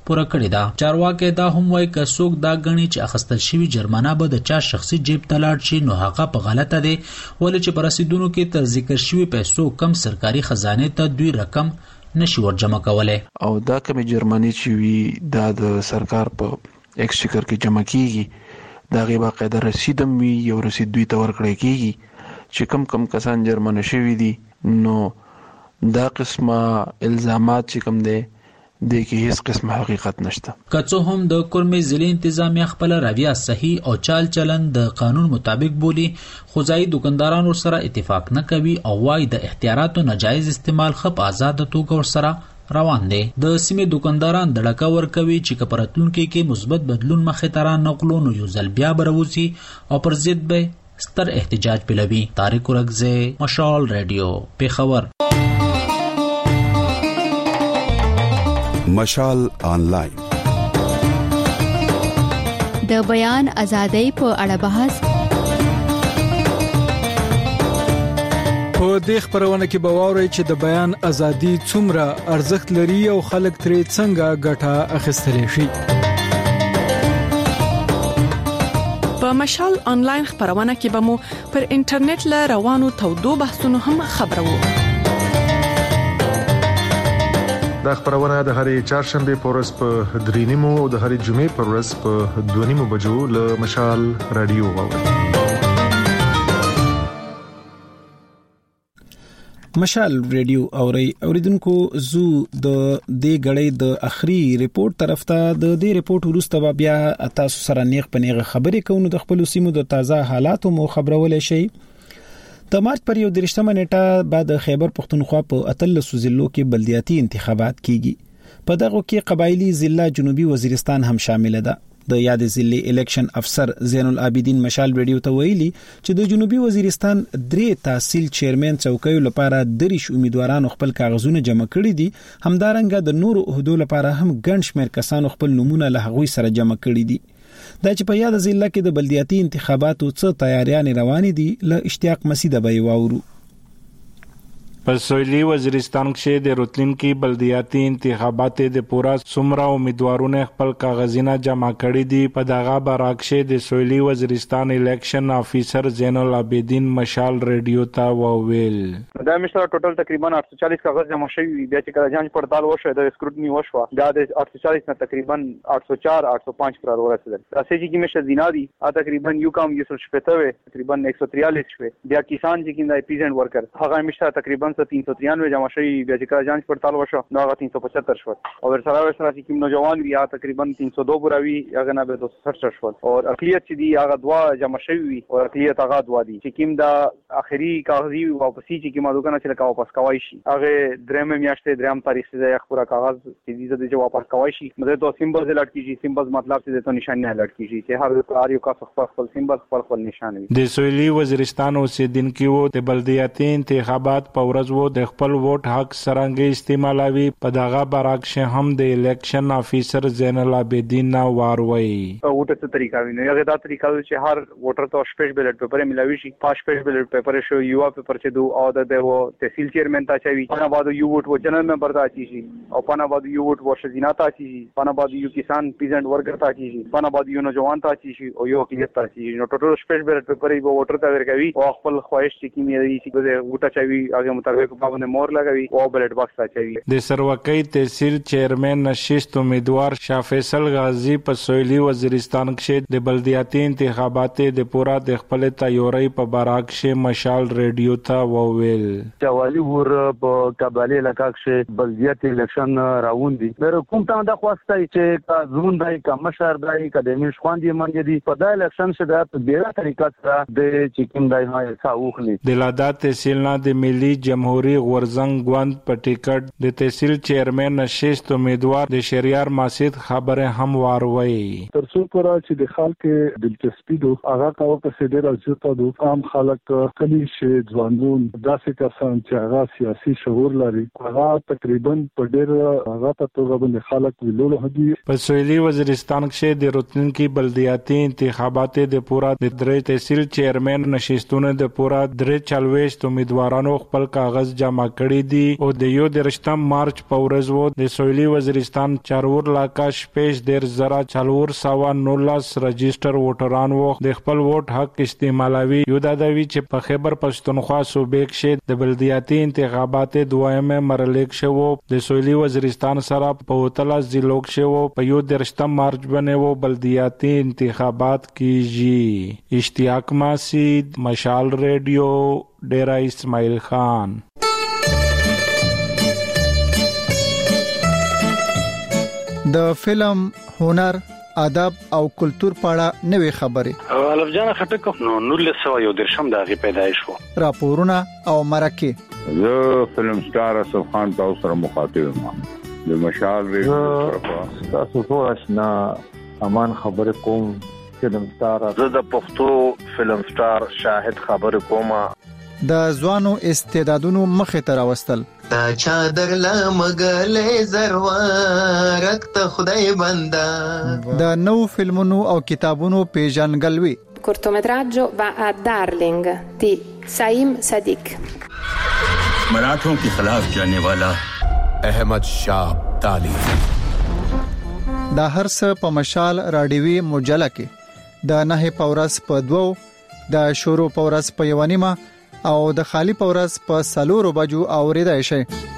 پوره کړی دا. چارواکي دا هم وایي که څوک دا غني چې اخستل شوی جرمانه به د چا شخصي جیب ته لاړ شي نو هغه په غلطه دی، ولې چې په رسیدونو کې تر ذکر شوی پیسو کم سرکاري خزانه ته دوی رقم نشي ورجمع کولای. او دا کومې جرماني چې وي دا د سرکار په ایکسچکر کې جمع کیږي، دا غي باقاعده رسید هم وي، یو رسید دوی ته ورکړی کیږي چې کم کسان جرمانه شوي دي. نو دا قسمه الزامات چې کوم دي د کې هیڅ قسم حقیقت نشته. که څه هم د کورمې ضلع انتظامیه خپل رویه صحیح او چال چلن د قانون مطابق بولی، خو ځایي دکانداران ورسره اتفاق نه کوي او وايي د اختیاراتو ناجایز استعمال خپ آزاد توګه ورسره روان دي. د سیمې دکانداران دړکه ورکوي چې که په راتلونکي کې مثبت بدلون مخې ته رانغلو نو یو ځل بیا به راوځي او پر ضد به ستر احتجاج پیلوي. طارق ورکزی، مشال ریډیو، پیښور. مشال آنلاین د بیان ازادۍ په اړه بحث. په دې خبرونه کې به واورئ چې د بیان ازادي څومره ارزښت لري او خلک ترې څنګه ګټه اخیستلی شي. په مشال آنلاین خبرونه کې به مو پر انټرنیټ له روانو تودو بحثونو هم خبرو. دا خبرونه د هرې چهارشنبه په ورځ په 3:30 او د هرې جمعې په ورځ په 2:30 بجو له مشال رادیو واورئ. مشال ریډیو اوریدونکو زو د دې غړې د اخري ریپورت طرف ته. د دې ریپورت وروسته بیا تاسو سره نیغ پنیغه خبرې کوو د خپل سیمو د تازه حالاتو مو خبرولای شي. د مارچ پر 31 نیټه بعد خیبر پختونخوا په اتلس ضلعو کې بلدیاتي انتخابات کیږي. په دغه کې قبایلی ضلع جنوبي وزیرستان هم شامل ده. د یاد ضلع الیکشن افسر زین العابدین مشال ریډیو ته ویلي چې د جنوبي وزیرستان 3 تحصیل چیرمن څوکیو لپاره 3 امیدوارانو خپل کاغذونه جمع کړي دي. همدارنګه د نورو عہدو لپاره هم ګڼ شمېر کسانو خپل نمونه له هغوی سره جمع کړي دي. دا چې په یاد ضلع کې د بلدیاتي انتخاباتو څه تیاریانې روانې دي له اشتیاق مسیده به واورو. په سویلي وزیرستان کې د راتلونکي بلدیاتي انتخابات د پورا څومره امیدوارونه خپل کاغذونه جمع کړي دي. په دغه برعکس د سویلي وزیرستان الیکشن افیسر زین العابدین مشال ریډیو ته وویل دا مشره ټوټل تقریبا 840 کاغذ جمع شوي. بیا چې کله جانچ پړتال وشو د سکروټنی وشو دا د 840 نه تقریبا 804 805 پر ورسېدل. راځي چې مشه دینادي تقریبا یو کم یوسل شپته تقریبا 143 شوي. بیا کسان چې کیند پیجنټ ورکر هغه مشه تقریبا 393 جمع شوي. بیا چې کله جانچ پړتال وشو نو هغه 375 شو او ورسره چې کوم نوجوان بیا تقریبا 302 براوي هغه نه به 260 شو او اقلیت چې دی هغه دوا جمع شوي او اقلیت هغه دوا دي چې کوم دا اخري کاغذي واپسی چې کومه دوکانه چې کا واپس کوي شي هغه درېم میاشتې درېم تاریخ څخه یو پورا کاغذ چې دې واپس کوي شي مده تو سیمبل لټ کیږي. سیمبل مطلب چې ته نشان نه لټ کیږي چې هر یو کا خپل سیمبل خپل نشان وي. د سویلي وزیرستان اوسیدونکو د بلدیاتي انتخابات په ورځ وو د خپل ووټ حق سرنګ استعمالوي. په دغه برعکس هم د الیکشن افیسر زین العابدین واروي ووټ څه طریقه ویني. هغه دا طریقه چې هر ووټر ته سپیشل بیلټ پیپر ملاوي شي. پاس سپیشل بیلټ پیپر شو یو پیپر چې دو او د هو تحصیل چیرمن تا چوي. پنه بعد یو ووټ و جنرال ممبر تا چی شي او پنه بعد یو ووټ و شزینا تا چی شي. پنه بعد یو کسان پیجنټ ورکر تا چی شي. پنه بعد یو نوجوان تا چی شي او یو اقلیت تا چی شي. نو ټوټل سپیشل بیلټ پیپر یو ووټر ته ورکوي او خپل خواهش چې کیمه دی چې د ووټه چوي هغه مطابق باندې مور لګوي او بیلټ باکس تا چوي. د سروکۍ تحصیل چیرمن نشست امیدوار شاه فیصل غازی په سویلي وزیرستان کې د بلدیاتي انتخابات د پورا د خپل تیاری په برعکس مشال ریډیو ته وویل چوالی ور په کابل علاقہ کې بلدیاتي الیکشن راوون دي. در کوم ته دا خواسته چې کا زون دای کا مشر دای کا د مش خواندې منګ دي په دا الیکشن څخه د بیره طریقه سره د چیکین دای ما څاوخلی د لادا تحصیل نه د ملي جمهوریت غورزنګ غوند په ټیکټ د تحصیل چیرمن نشست امیدوار د شریار ماسید خبره هم واروي تر څو پورا چې د خلک دلچسپي دو هغه کاوه په سیډر ازته دو عام خلک کلی شي ځوانون داسې کسان چې هغه سیاسي شعور لري هغه تقریبا په ډېر هغه په توګه باندې خلک ویلول هدي. په سویلي وزیرستان کې د راتلونکي بلدیاتي انتخابات د پورا د درې تحصیل چیرمن نشستونه د پورا درې 40 امیدوارانو خپل کاغذ کاغذ جمع کړي دي او د 31 مارچ په ورځ وو د سویلي وزیرستان چارور علاقہ شپږ ډیر زرا چالور سوا 19 رجستر ووټران وو د خپل ووټ حق استعمالوي یو د دوی چې په خیبر پښتونخوا صوبې کې د بلدیاتي انتخابات دویمه مرحله شو د سویلي وزیرستان سره په وتلا ضلعو کې په 31 مارچ باندې وو بلدیاتي انتخابات کیږي اشتیاق ماسید مشال ریډیو ډیرا اسماعیل خان د فلم هنر ادب او کلچر پاړه نوې خبرې الف جان خټک نو 1913 د پیدایش وو راپورونه او مرکه زه فلم سٹار اسف خان تاسو سره مخاطب یم د مشال ریډیو تاسو ټول آشنا امان خبر کوم فلم سٹار زه د پښتو فلم سٹار شاهد خبر کوم د ځوانو استعدادونو مخه تر واستل تا چادر لمغلې زروارک ته خدای بندا د نو فلمونو او کتابونو پیژنګلوي cortometraggio va a Darling di Saim Sadiq मराठों के खिलाफ जाने वाला अहमद शाह अब्दाली دا هر څه په مشال رادیوي مجله کې د نه پورس په 2 د شورو پورس په 1 او د خالی پورس په 4 بجو اوریدای شي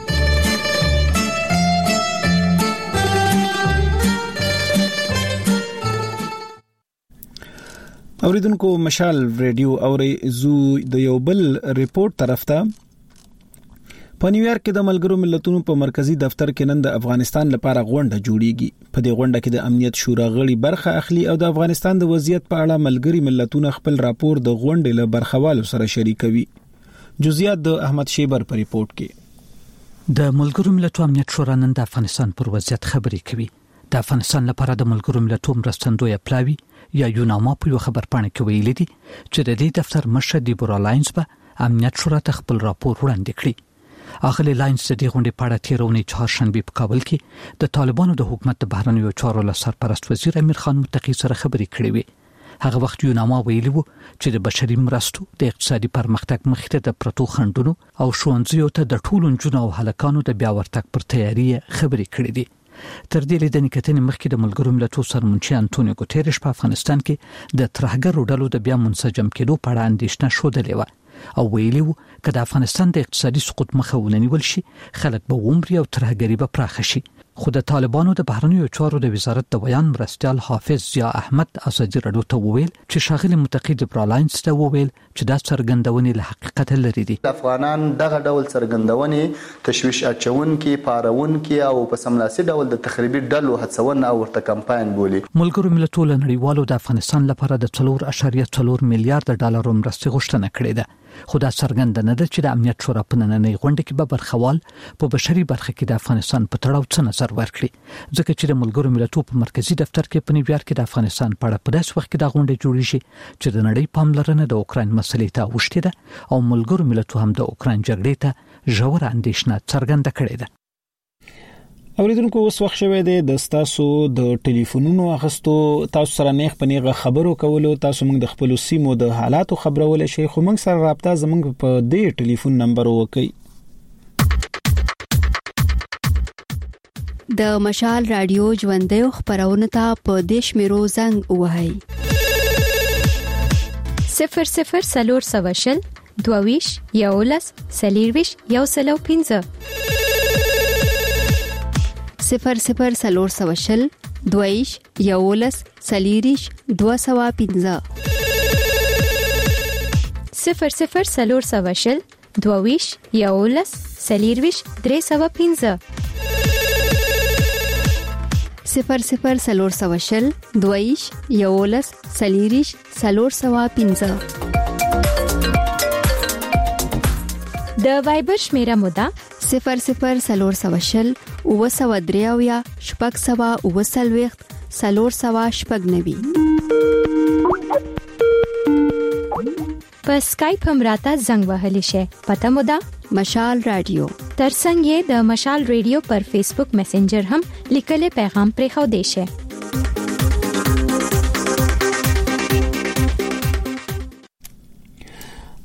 اوریدونکو مشال ریډیو اوري زو د یو بل ریپورت طرف ته په نیویارک کې د ملګرو ملتونو په مرکزی دفتر کې نن د افغانستان لپاره غونډه جوړیږي په دې غونډه کې د امنیت شورا غړي برخه اخلي او د افغانستان د وضعیت په اړه ملګری ملتونو خپل راپور د غونډې له برخوالو سره شریکوي جزئیات د احمد شیبر په ریپورت کې د ملګرو ملتونو امنیت شورا نن د افغانستان پر وضعیت خبرې کوي د افغانستان لپاره د ملګرو ملتونو مرستندوی پلاوی یا یوناما په یو خبر پاڼه کې ویلي دي چې د دې دفتر مشر دیبورا لاینز به امنیت شورا ته خپل راپور وړاندې کړي اغلی لاینز د دې غونډې په اړه تیرونی چهارشنبه په کابل کې د طالبانو د حکومت د بهرنیو چارو له سرپرست وزیر امیر خان متقی سره خبرې کړې وي هغه وخت یوناما ویلي وو چې د بشري مرستو د اقتصادي پرمختګ مخې ته د پروتو خندونو او ښوونځیو ته د ټولو نجونو او هلکانو د بیا ورتګ پر تیاری خبرې کړې دي تر دې لیدنې کتنې مخکې د ملګرو ملتونو سرمنشي انټونیو ګوتيريش په افغانستان کې د ترهګرو ډلو د بیا منسجم کېدو په اړه اندېښنه شودلې و او ویلي وو چې د افغانستان د اقتصادي سقوط مخه ونیول شي خلک به عمر او ترهګری به پراخ شي خو د طالبانو د بهرنیو چارو د وزارت د بیان مرستیال حافظ ضیا احمد ازادي رادیو ته وویل چې شاغلي متقی د برالاینز ته وویل چې دا څرګندونې له حقیقت لري دي افغانان دغه ډول څرګندونې تشویش اچون کې پارون کې او په سملاسي ډول د تخریبي ډلو هڅونه او ورته کمپاین بولي ملګرو ملتونو نړیوالو د افغانستان لپاره د 4.4 میلیارډ ډالر مرستې غوښتنه کړې ده خو دا څرګنده نه ده چې د امنیت شورا په نننۍ غونډه کې به برخوال په بشري برخه کې د افغانستان په تړاو څه نظر ورکړي ځکه چې د ملګرو ملتونو په مرکزی دفتر کې په نیویارک کې د افغانستان په اړه په داس وخت کې د غونډې جوړې شي چې د نړۍ پاملرنه د اوکراین مسلې ته وشته ده او ملګرو ملتونو هم د اوکراین جګړې ته ژور اندېښنه څرګنده کړې ده اوریدونکو اوس وخت شوه د تاسو د ټلیفونونو اخستو تاسو سره نیغ په نیغه خبرو کولو تاسو موږ د خپل سیمو د حالاتو خبرول شي خو موږ سره رابطه زموږ په دې ټلیفون نمبر وکي د مشال رادیو ژوندۍ خبرونه ته په دیش میرو زنګ وهاي 00 سلور سواشل دوویش یولس سلیرویش یوسلو 15 00 سلور سواشل دویش یولس سلیریش 215 00 سلور سواشل دوویش یولس سلیرویش 315 00 سلور سواشل دویش یولس سلیریش 315 د وایبر شمیره مودا 00 سلور سواشل او سو دریاویا شپږ سوا او سلويخت سلور سوا شپږ نوي په سکایپ هم راته زنګ وهلی شي پته مودا مشال رادیو ترڅنګ یې د مشال رادیو پر فیسبوک میسنجر هم لیکل پیغام پرې خو دی شي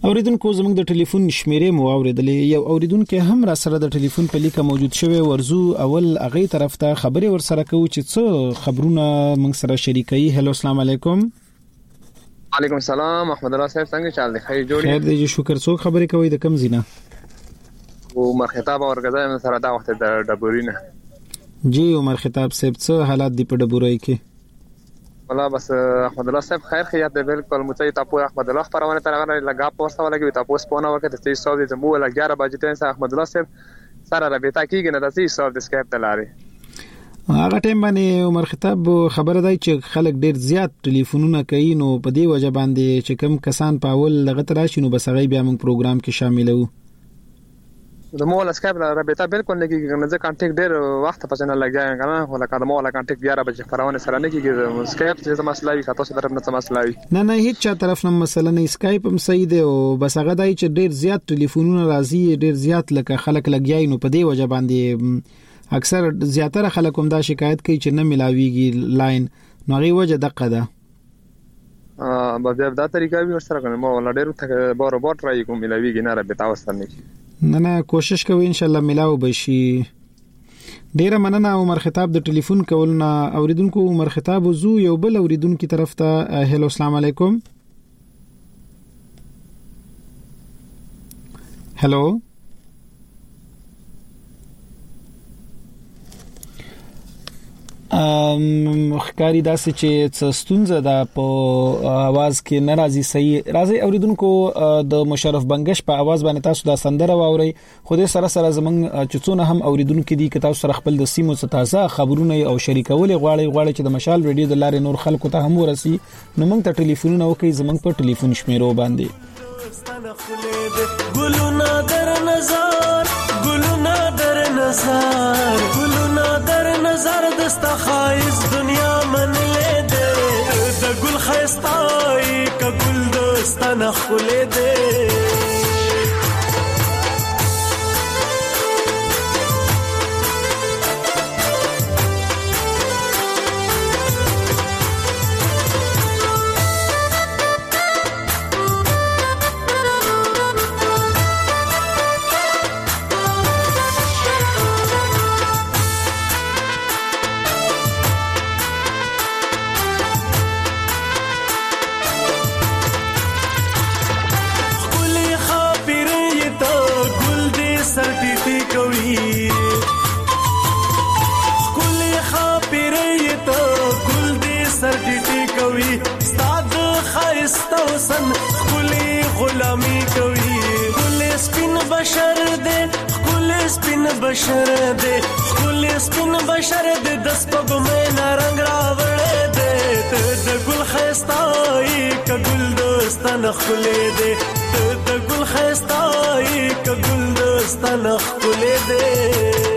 اوریدونکو زموږ د ټلیفون شمیرې مو اوریدلې یو اوریدونکو هم را سره د ټلیفون په لیکه موجود شوی ورزو اول اغه طرف ته خبري ور سره کوي چې څه خبرونه موږ سره شریکي. هلو السلام علیکم. وعلیکم السلام احمد الله صاحب څنګه چال دی؟ خیر جوړی. خیر دی شکر. څوک خبري کوي د کم زینه؟ عمر خطاب اورګزای سره دا وخت د ډبورینه. جی عمر خطاب صاحب څه حالات دی په ډبورای کې؟ والله بس احمد الله صاحب خیر خیات دی بالکل متي تاسو احمد الله خبرونه تر غره لګا پوسټ ولګي تاسو په نو وخت د 300 د مو ول 11 بجې ته احمد الله صاحب سره رابطه کیږي نه د 300 د سکایپ تلاري. هغه ټیم باندې عمر خطاب خبره دی چې خلک ډیر زیات ټلیفونونه کوي نو په دې وجه باندې چې کم کسان په اول لغت راشي نو بس هغه بیا موږ پروګرام کې شاملو. د مول اسکایپ رابطه بالکل نه کیږي نه ځکه کانټیکټ ډیر وخت په څنګه لګیا کنه ولا کله مول کانټیکټ 11 بجې خبرونه سره نه کیږي. اسکایپ چې مسله وي تاسو طرف نه مسله وي نه هیڅ چا طرف نه مسله نه. اسکایپ هم صحیح دی او بس هغه دی چې ډیر زیات ټلیفونونه راځي ډیر زیات لکه خلک لګیای نو په دې وجه باندې اکثر زیاتره خلک هم دا شکایت کوي چې نه ملاويږي لاین نو هغه وجه دغه ده. به دا طریقه به سره کنه مو ولا ډیر ته بار بار راي کوم ملاويږي نه رابطه وسره نه نه کوشش کوي ان شاء الله ملاو بشي. ډیره مننه عمر خطاب د ټلیفون کولنا. اوریدونکو عمر خطاب زو یو بل اوریدونکو طرف ته هلو السلام علیکم. هلو مخکاری داسې چې څستونزه ده په आवाज کې ناراضي صحیح راځي. اوریدونکو د مشرف بنگش په आवाज باندې تاسو دا سندره واوري خو دې سره سره زمنګ چڅونه هم اوریدونکو دي که تاسو سره خپل د سیمو څخه تازه خبرونه او شریکول غواړي چې د مشال ریډیو د لارې نور خلکو ته هم ورسي نو موږ ته ټلیفونونه وکړي زمنګ په ټلیفون شمیرو باندې. ګلونا در نظر ګلونا در نظر ګلونا در نظر دستا خایز دنیا من لے دے د ګل خيستای ک ګل دوستانه خله دے. استوسن خلی غلامی کوي خل سپین بشر دې خل سپین بشر دې خل سپین بشر دې د سپګمې نارنګ راوړې دې د ګل خيستای ک ګل دوستانه خلې دې د ګل خيستای ک ګل دوستانه خلې دې.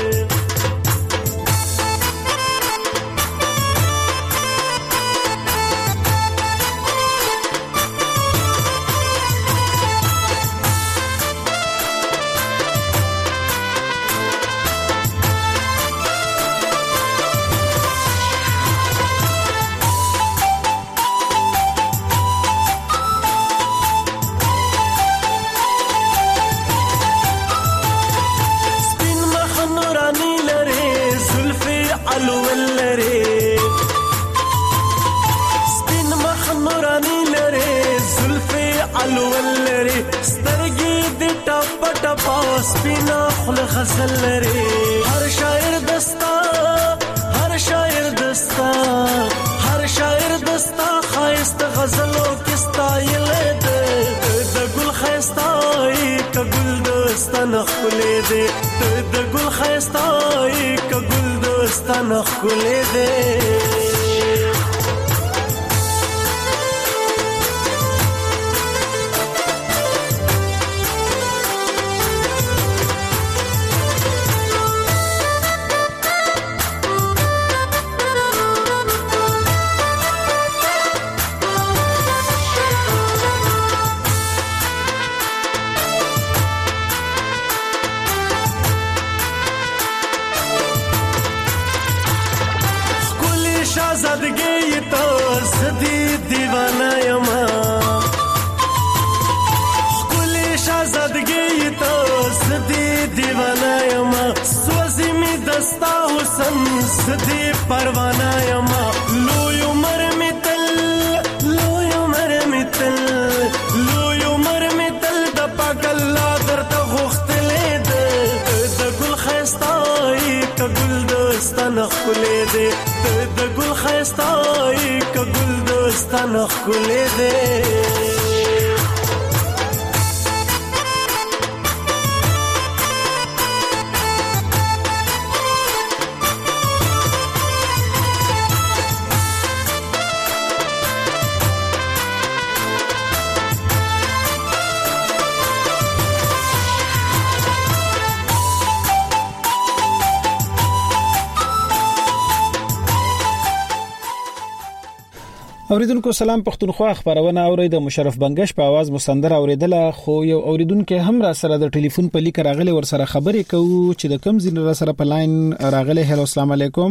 غزل لري هر شاعر دستا هر شاعر دستا خایست غزلو کې ستایل دې د ګل خيستای ک ګل دوستانه خلې دې د ګل خيستای ک ګل دوستانه خلې دې. زدي پروانه یما لوی عمر می تل د پاک الله درته غوښتلې ده د ګل خستای ک ګل دستان خولې ده د ګل خستای ک ګل دستان خولې ده اوریدونکو سلام پښتونخوا خبرونه اوري د مشرف بنگش په आवाज مستندر اوریدله خو یو اوریدونکو هم را سره د ټلیفون په لیک راغلی ور سره خبرې کوو چې د کم زین را سره په لاین راغلی. هلو السلام علیکم.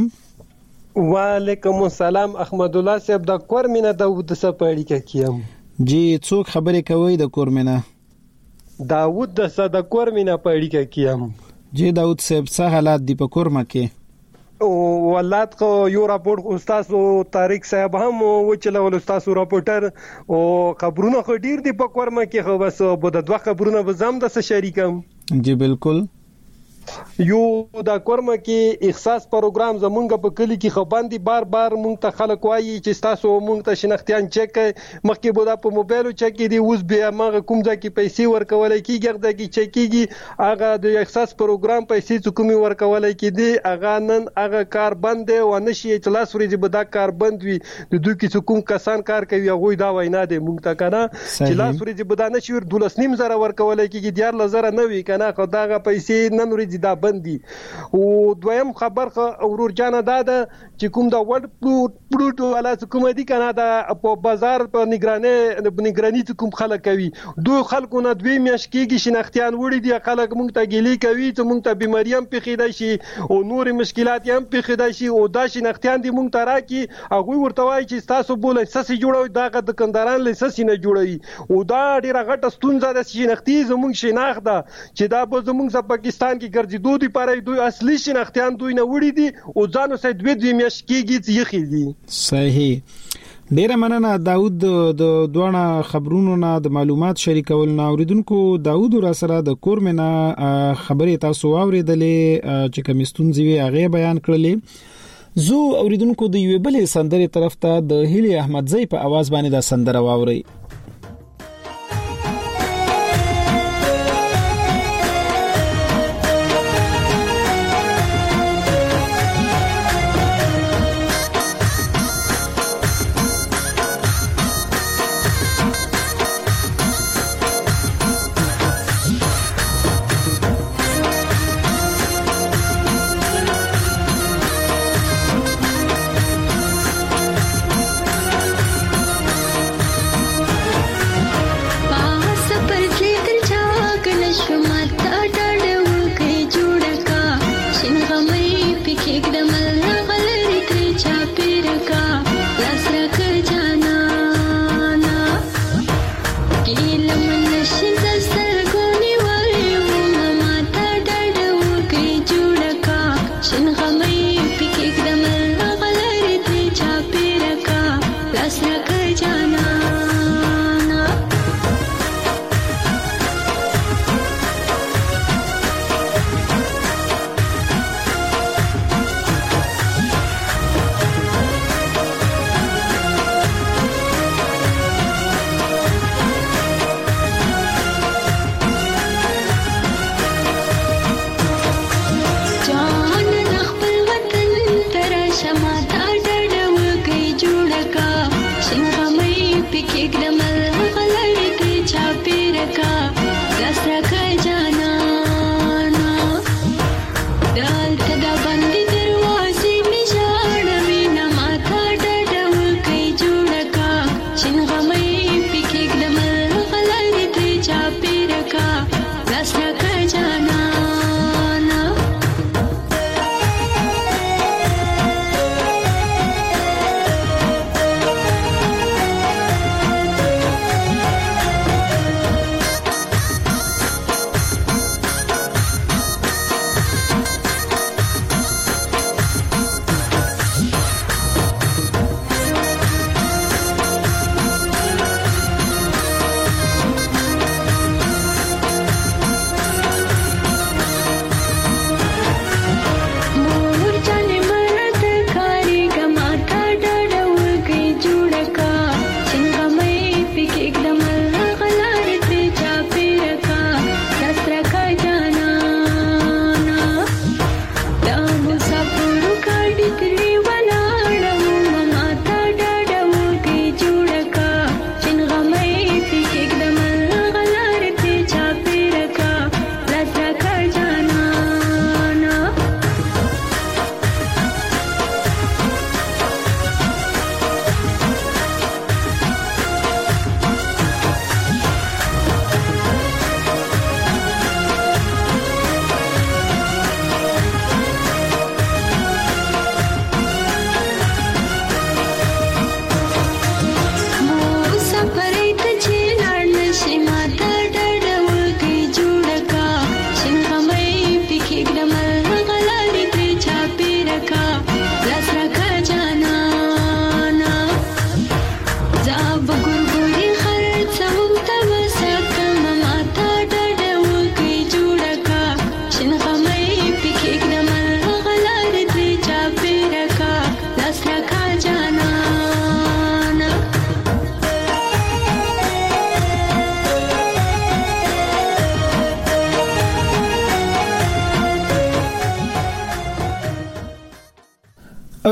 وعلیکم السلام. احمد الله صاحب د کورمینه داوود سپاړی کیم. جی څوک خبرې کوي د کورمینه؟ داوود د صد کورمینه پاړی کیم. جی داوود صاحب څه حالات دی په کورمه کې؟ ولات کو یو راپورټ استاد طارق صاحب هم و چې له استاد راپورټر او خبرونه خو ډیر دی په کورمه کې خو بس بده دوه خبرونه به زم د شریکم. جی بالکل. یو دا کورمه کې احساس پروګرام زمونږ په کلی کې خو باندې بار بار مونږ ته خلک وایي چې تاسو مونږ ته شناختيان چک مخکې بودا په موبایل چک دی اوس به ما کوم ځکه پیسې ورکول کیږي د کی چکیږي هغه د احساس پروګرام پیسې کومي ورکول کیدي هغه نن هغه کار بند دی و نشي چې لاس ورځي بدا کار بند وي د دوی کې کوم کسان کار کوي هغه دا وینا دی مونږ ته کنه چې لاس ورځي بدا نشي 12.5 ورکول کیږي 14,000 نه وي کنه خو دا پیسې نن ورځي دا بندي. او دویم خبر اورور جان داده چې کوم دا ورډ پروت ولا کوم دي کنه دا په بازار په نگرانی کوم خلک کوي دوی خلکو نه دوی میاش کېږي شناختيان وړي دي خلک مونږ ته ګيلي کوي چې مونږ ته بیماریام پیخیدای شي او نور مشکلات هم پیخیدای شي او دا شناختيان دي مونږ ته راکي هغه ورته وایي چې تاسو بولئ سسي جوړوي دا د کنداران لسسي نه جوړوي او دا ډیره غټه ستونزه د شناختي زمونږ شناخت ده چې دا به زمونږ په پاکستان کې ګرځي دوی پاره دوی اصلي شناختيان دوی نه وړي دي او ځانو سره دوی میاش کېږي چې یخي دي. صحیح. ډیره مننه داوود د دوه خبرونو نه د معلومات شریکول نه اوریدونکو. داوود را سره د کورمنه خبرې تاسو اوریدلې چې کمستون زوی هغه بیان کړلې. زو اوریدونکو د یو بل سندرې طرف ته د هیلی احمدزی په आवाज باندې د سندره واوري.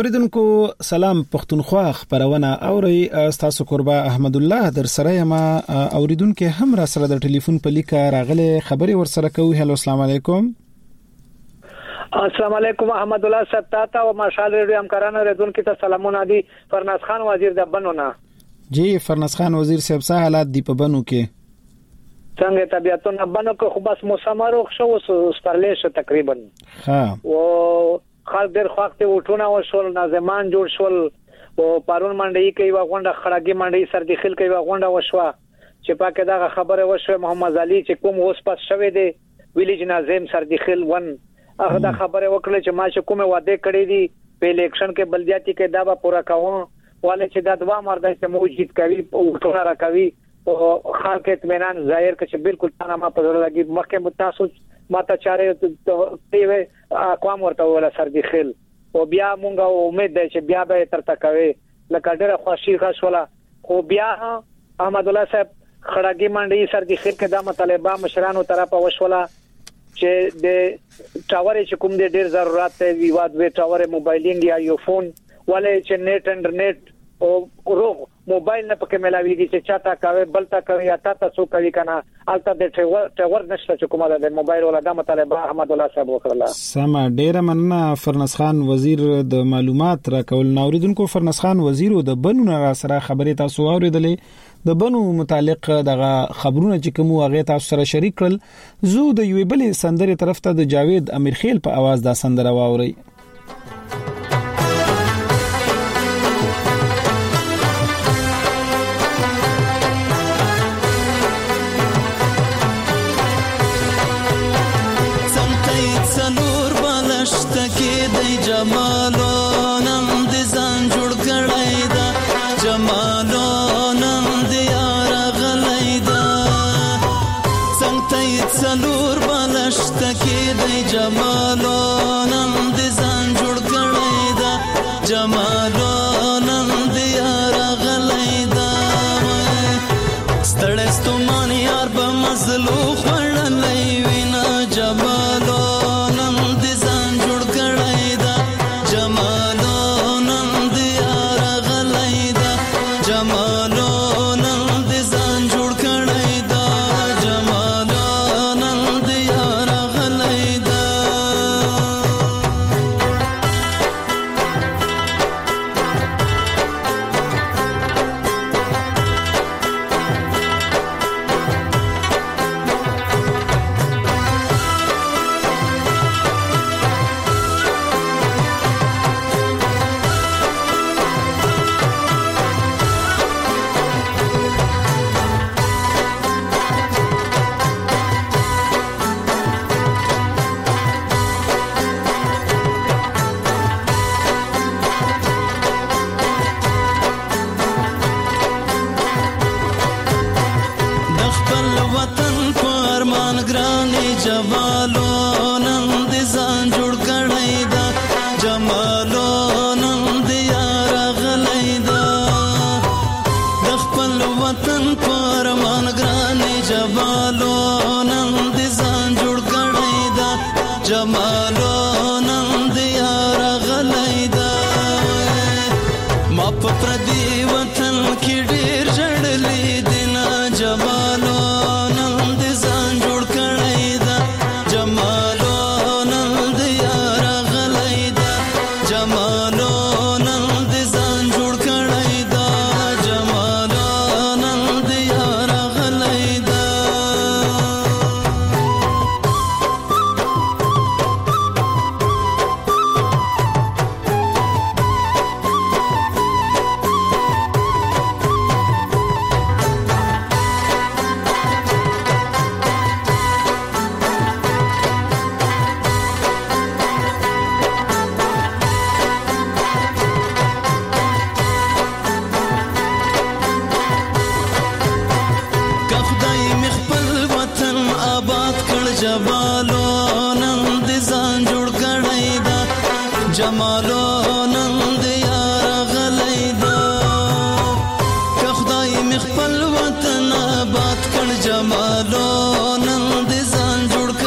اوریدونکو سلام پښتونخوا خبرونه اوري تاسو قربا احمد الله در سره ما اوریدونکو هم را سره د ټلیفون په لیکه راغله خبري ور سره کوي. هلو السلام علیکم. السلام علیکم احمد الله صاحب تاسو او مشال ریډیو همکارانو ردونکو ته سلامونه دي. فرناز خان وزیر د بنونه. جی فرناز خان وزیر صاحب څه حالات دی په بنو کې؟ څنګه طبيعتونه بنو کې خو بس موسم روغ شو سپرلیش تقریبا. ها او خلک ډېر وخت وټونه وشول نظمان جوړ شول او پرون منډي کوي وغونډه خړګي منډي سر د خل کوي وغونډه وشوه چې پاکه دا خبره وشوه محمد علي چې کوم اوس پس شوه دی ویلیج ناظم سر د خل ون هغه دا خبره وکړه چې ما چې کومه وعده کړې دي په الیکشن کې بلدیاتي کې دا به پورا کوم والے چې دا دوا مرده چې موجود کوي او ټول راکوي او خلک اطمینان ظاهر کړي چې بالکل تنه ما په ضرورت لګي مخکې متاسو ماته چاره ته اقوام ورته ولا سر دی خل او بیا مونږه امید ده چې بیا به تر تکوي لکه ډېر خوشي غشوله خو بیا احمد الله صاحب خړګي منډي سر دی خل کې دا مطالبه مشرانو طرفه وشوله چې د ټاور چې کوم د ډېر ضرورت دی ویواد وی ټاور موبایلینګ یا یو فون ولې چې نیټ انټرنیټ او روغ موبایل نه پکې ملاويږي چې چاته کوي بلتا کوي یا تاسو کوي کنه البته د ټاور نشته چې کومه د موبایل ولا د مطالبه احمد الله صاحب وکړه. سم ډېر مننه فرناز خان وزیر د معلومات را کول. نوریدونکو فرناز خان وزیر د بنو را سره خبرې تاسو اوریدلې د بنو متعلق دغه خبرونه چې کوم هغه تاسو سره شریک کړل. زو د یوې بلې سندرې طرف ته د جاوید امیرخیل په आवाज دا سندره واوري.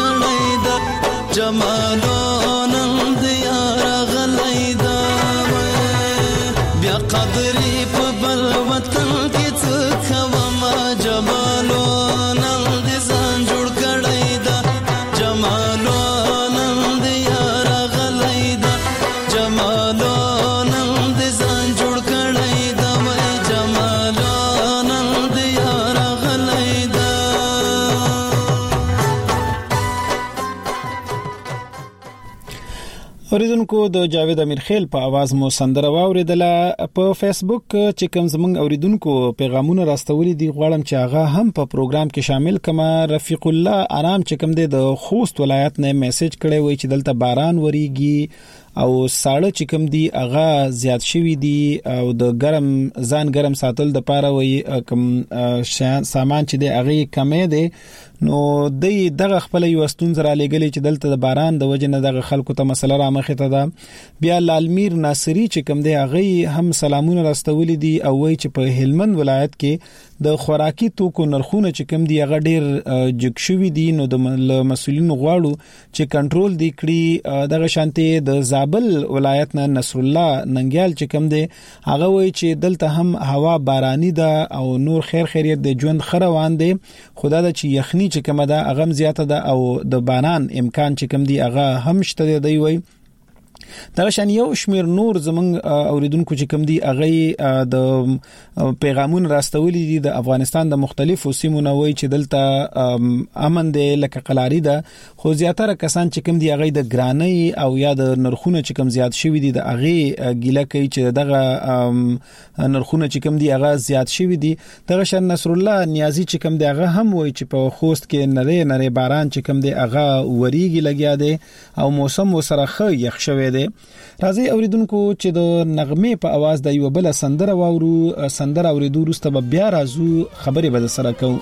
جمالو نن د یار غلیدا لري په بل وطن کې څه کومه جمالو نن دې ځان جوړ کړی دا جمالو نن دې یار غلی دا جمالو نن دې ځان جوړ کړی دا وای جمالو نن دې یار غلی دا. اوریدونکو د جاوید امیرخیل په आवाज مو سندره واوریدله. په فیسبوک چې کوم زمونږ اوریدونکو پیغامونه راستولي دي غواړم چې هغه هم په پروګرام کې شامل کما. رفیق الله آرام چې کوم دی د خوست ولایت نه میسج کړی وای چې دلته باران وریږي او ساړه چې کوم دی هغه زیات شوی دی او د ګرم ځان ګرم ساتل د پاره وای کوم سامان چې دی هغه کمې دی نو دغه خپل یو ستونزه را لګلې چې دلته د باران د وجه نه دغه خلکو ته مسله را مخې ته ده. بیا لالمیر ناصری چې کوم دی هغه هم سلامونه راستولي دي او وای چې په هلمند ولایت کې د خوراکي توکو نرخونه چې کوم دی هغه ډیر جګ شوی دي نو د مسولینو غواړو چې کنټرول دی کړي. دغه شانتي د زابل ولایت نه نصر الله ننګیال چې کوم دی هغه وای چې دلته هم هوا باراني ده او نور خیر خیریت د ژوند خروان دي خدا د چې یخنی چې کومه ده هغه زیاته ده او د باران امکان چې کوم دی هغه هم شته دی وای. دا شان یو شمیر نور زمنګ اوریدونکو چې کوم دی هغه د پیغامون راستولي دي د افغانستان د مختلفو سیمو نه وای چې دلته امن دی لکه قلاری ده خو زیاتره کسان چې کوم دی هغه د ګرانی او یا د نرخونه چې کوم زیات شوی دي د هغه ګیله کوي چې دغه نرخونه چې کوم دی هغه زیات شوی دي. دغه شان نصر الله نیازی چې کوم دی هغه هم وای چې په خوست کې نری باران چې کوم دی هغه وریږي لګیا دی او موسم وسره خو یخ شوی دی. راځي اوریدونکو چې د نغمه په आवाज د یو بل سندره واورو. سندره اوریدو وروسته بیا راځو خبرې به سره کوو.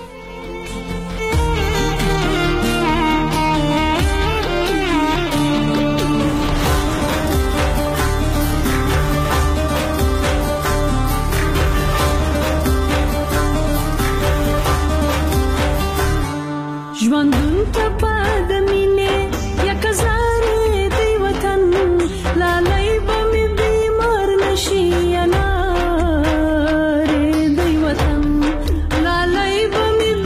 ژوندون ته پد مینه یا کزاره دی وطن لالای بمی بیمار نشی یا ناره دی وطن لالای بمی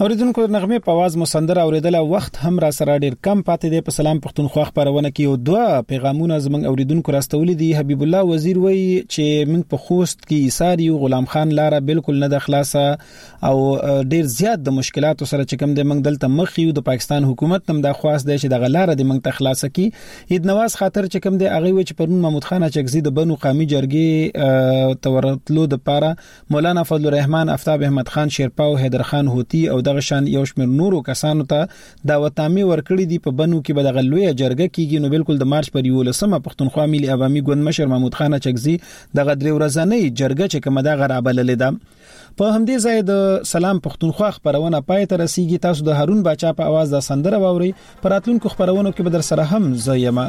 اوریدونکو نغمه په आवाज مسندر اوریدل وخت هم را سره ډیر کم پاتې دی په سلام پښتونخوا خبرونه کې او دوه پیغامونه زمنګ اوریدونکو راستولې دي. حبیب الله وزیر وایي چې موږ په خوست کې ایثار یو غلام خان لاره بالکل نه د خلاصه او ډیر زیات د مشکلاتو سره چې کوم د موږ دلته مخ یو د پاکستان حکومت هم د خواست دی چې د غلاره د موږ ته خلاصه کی. اید نواز خاطر چې کوم د اغه و چې پرون محمود خان چکزي د بنو قومي جرګې تورتلو د پاره مولانا فضل الرحمن افتاب احمد خان شیرپاو حیدر خان هوتی او دغه شان یو شمیر نورو کسانو ته دعوتامي ورکړي دي په بنو کې به د غلوې جرګه کیږي. نو بالکل د مارچ پر 11 پښتونخوا ملي عوامي ګوند مشر محمود خان چکزي د غدري ورځنۍ جرګه چې کومه دا غرابه لیدا. په همدې ځای د سلام پښتونخوا خبرونه پای ته رسیدي. تاسو د هارون باچا په आवाज د سندره واوري. پراتونکو خبرونو کې به در سره هم زیما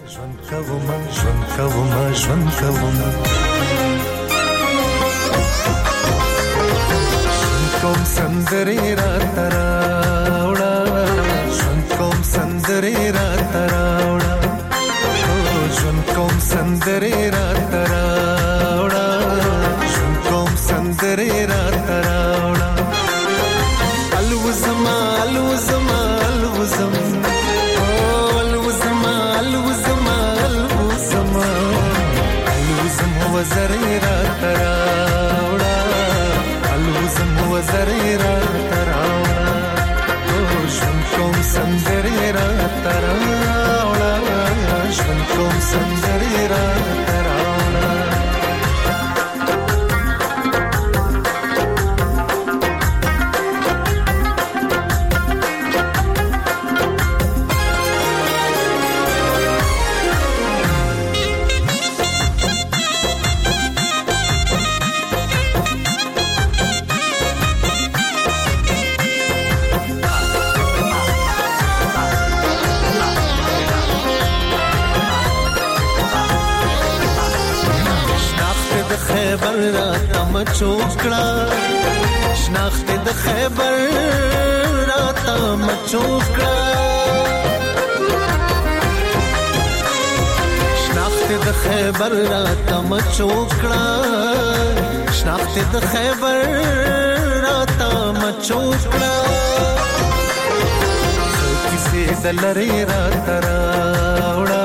کوم سندري را تراوړه ژوند کوم سندري را تراوړه ژوند کوم سندري را تراوړه ژوند کوم سندري را تراوړه الوزما الوزما الوزم الوزما الوزما الوزما الوزم وزري را تراوړه الوزم وزري را تراوړه ژوند کوم سندري را تراوړه ژوند کوم سندري را تراوړه خیبر را تم چوکړه شناخت د خیبر را تم چوکړه شناخت د خیبر را تم چوکړه شناخت د خیبر را تم چوکړه کیسه دلری را تراوړه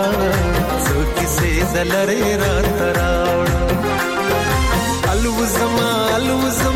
کیسه دلری را تراوړه الوزما الوزما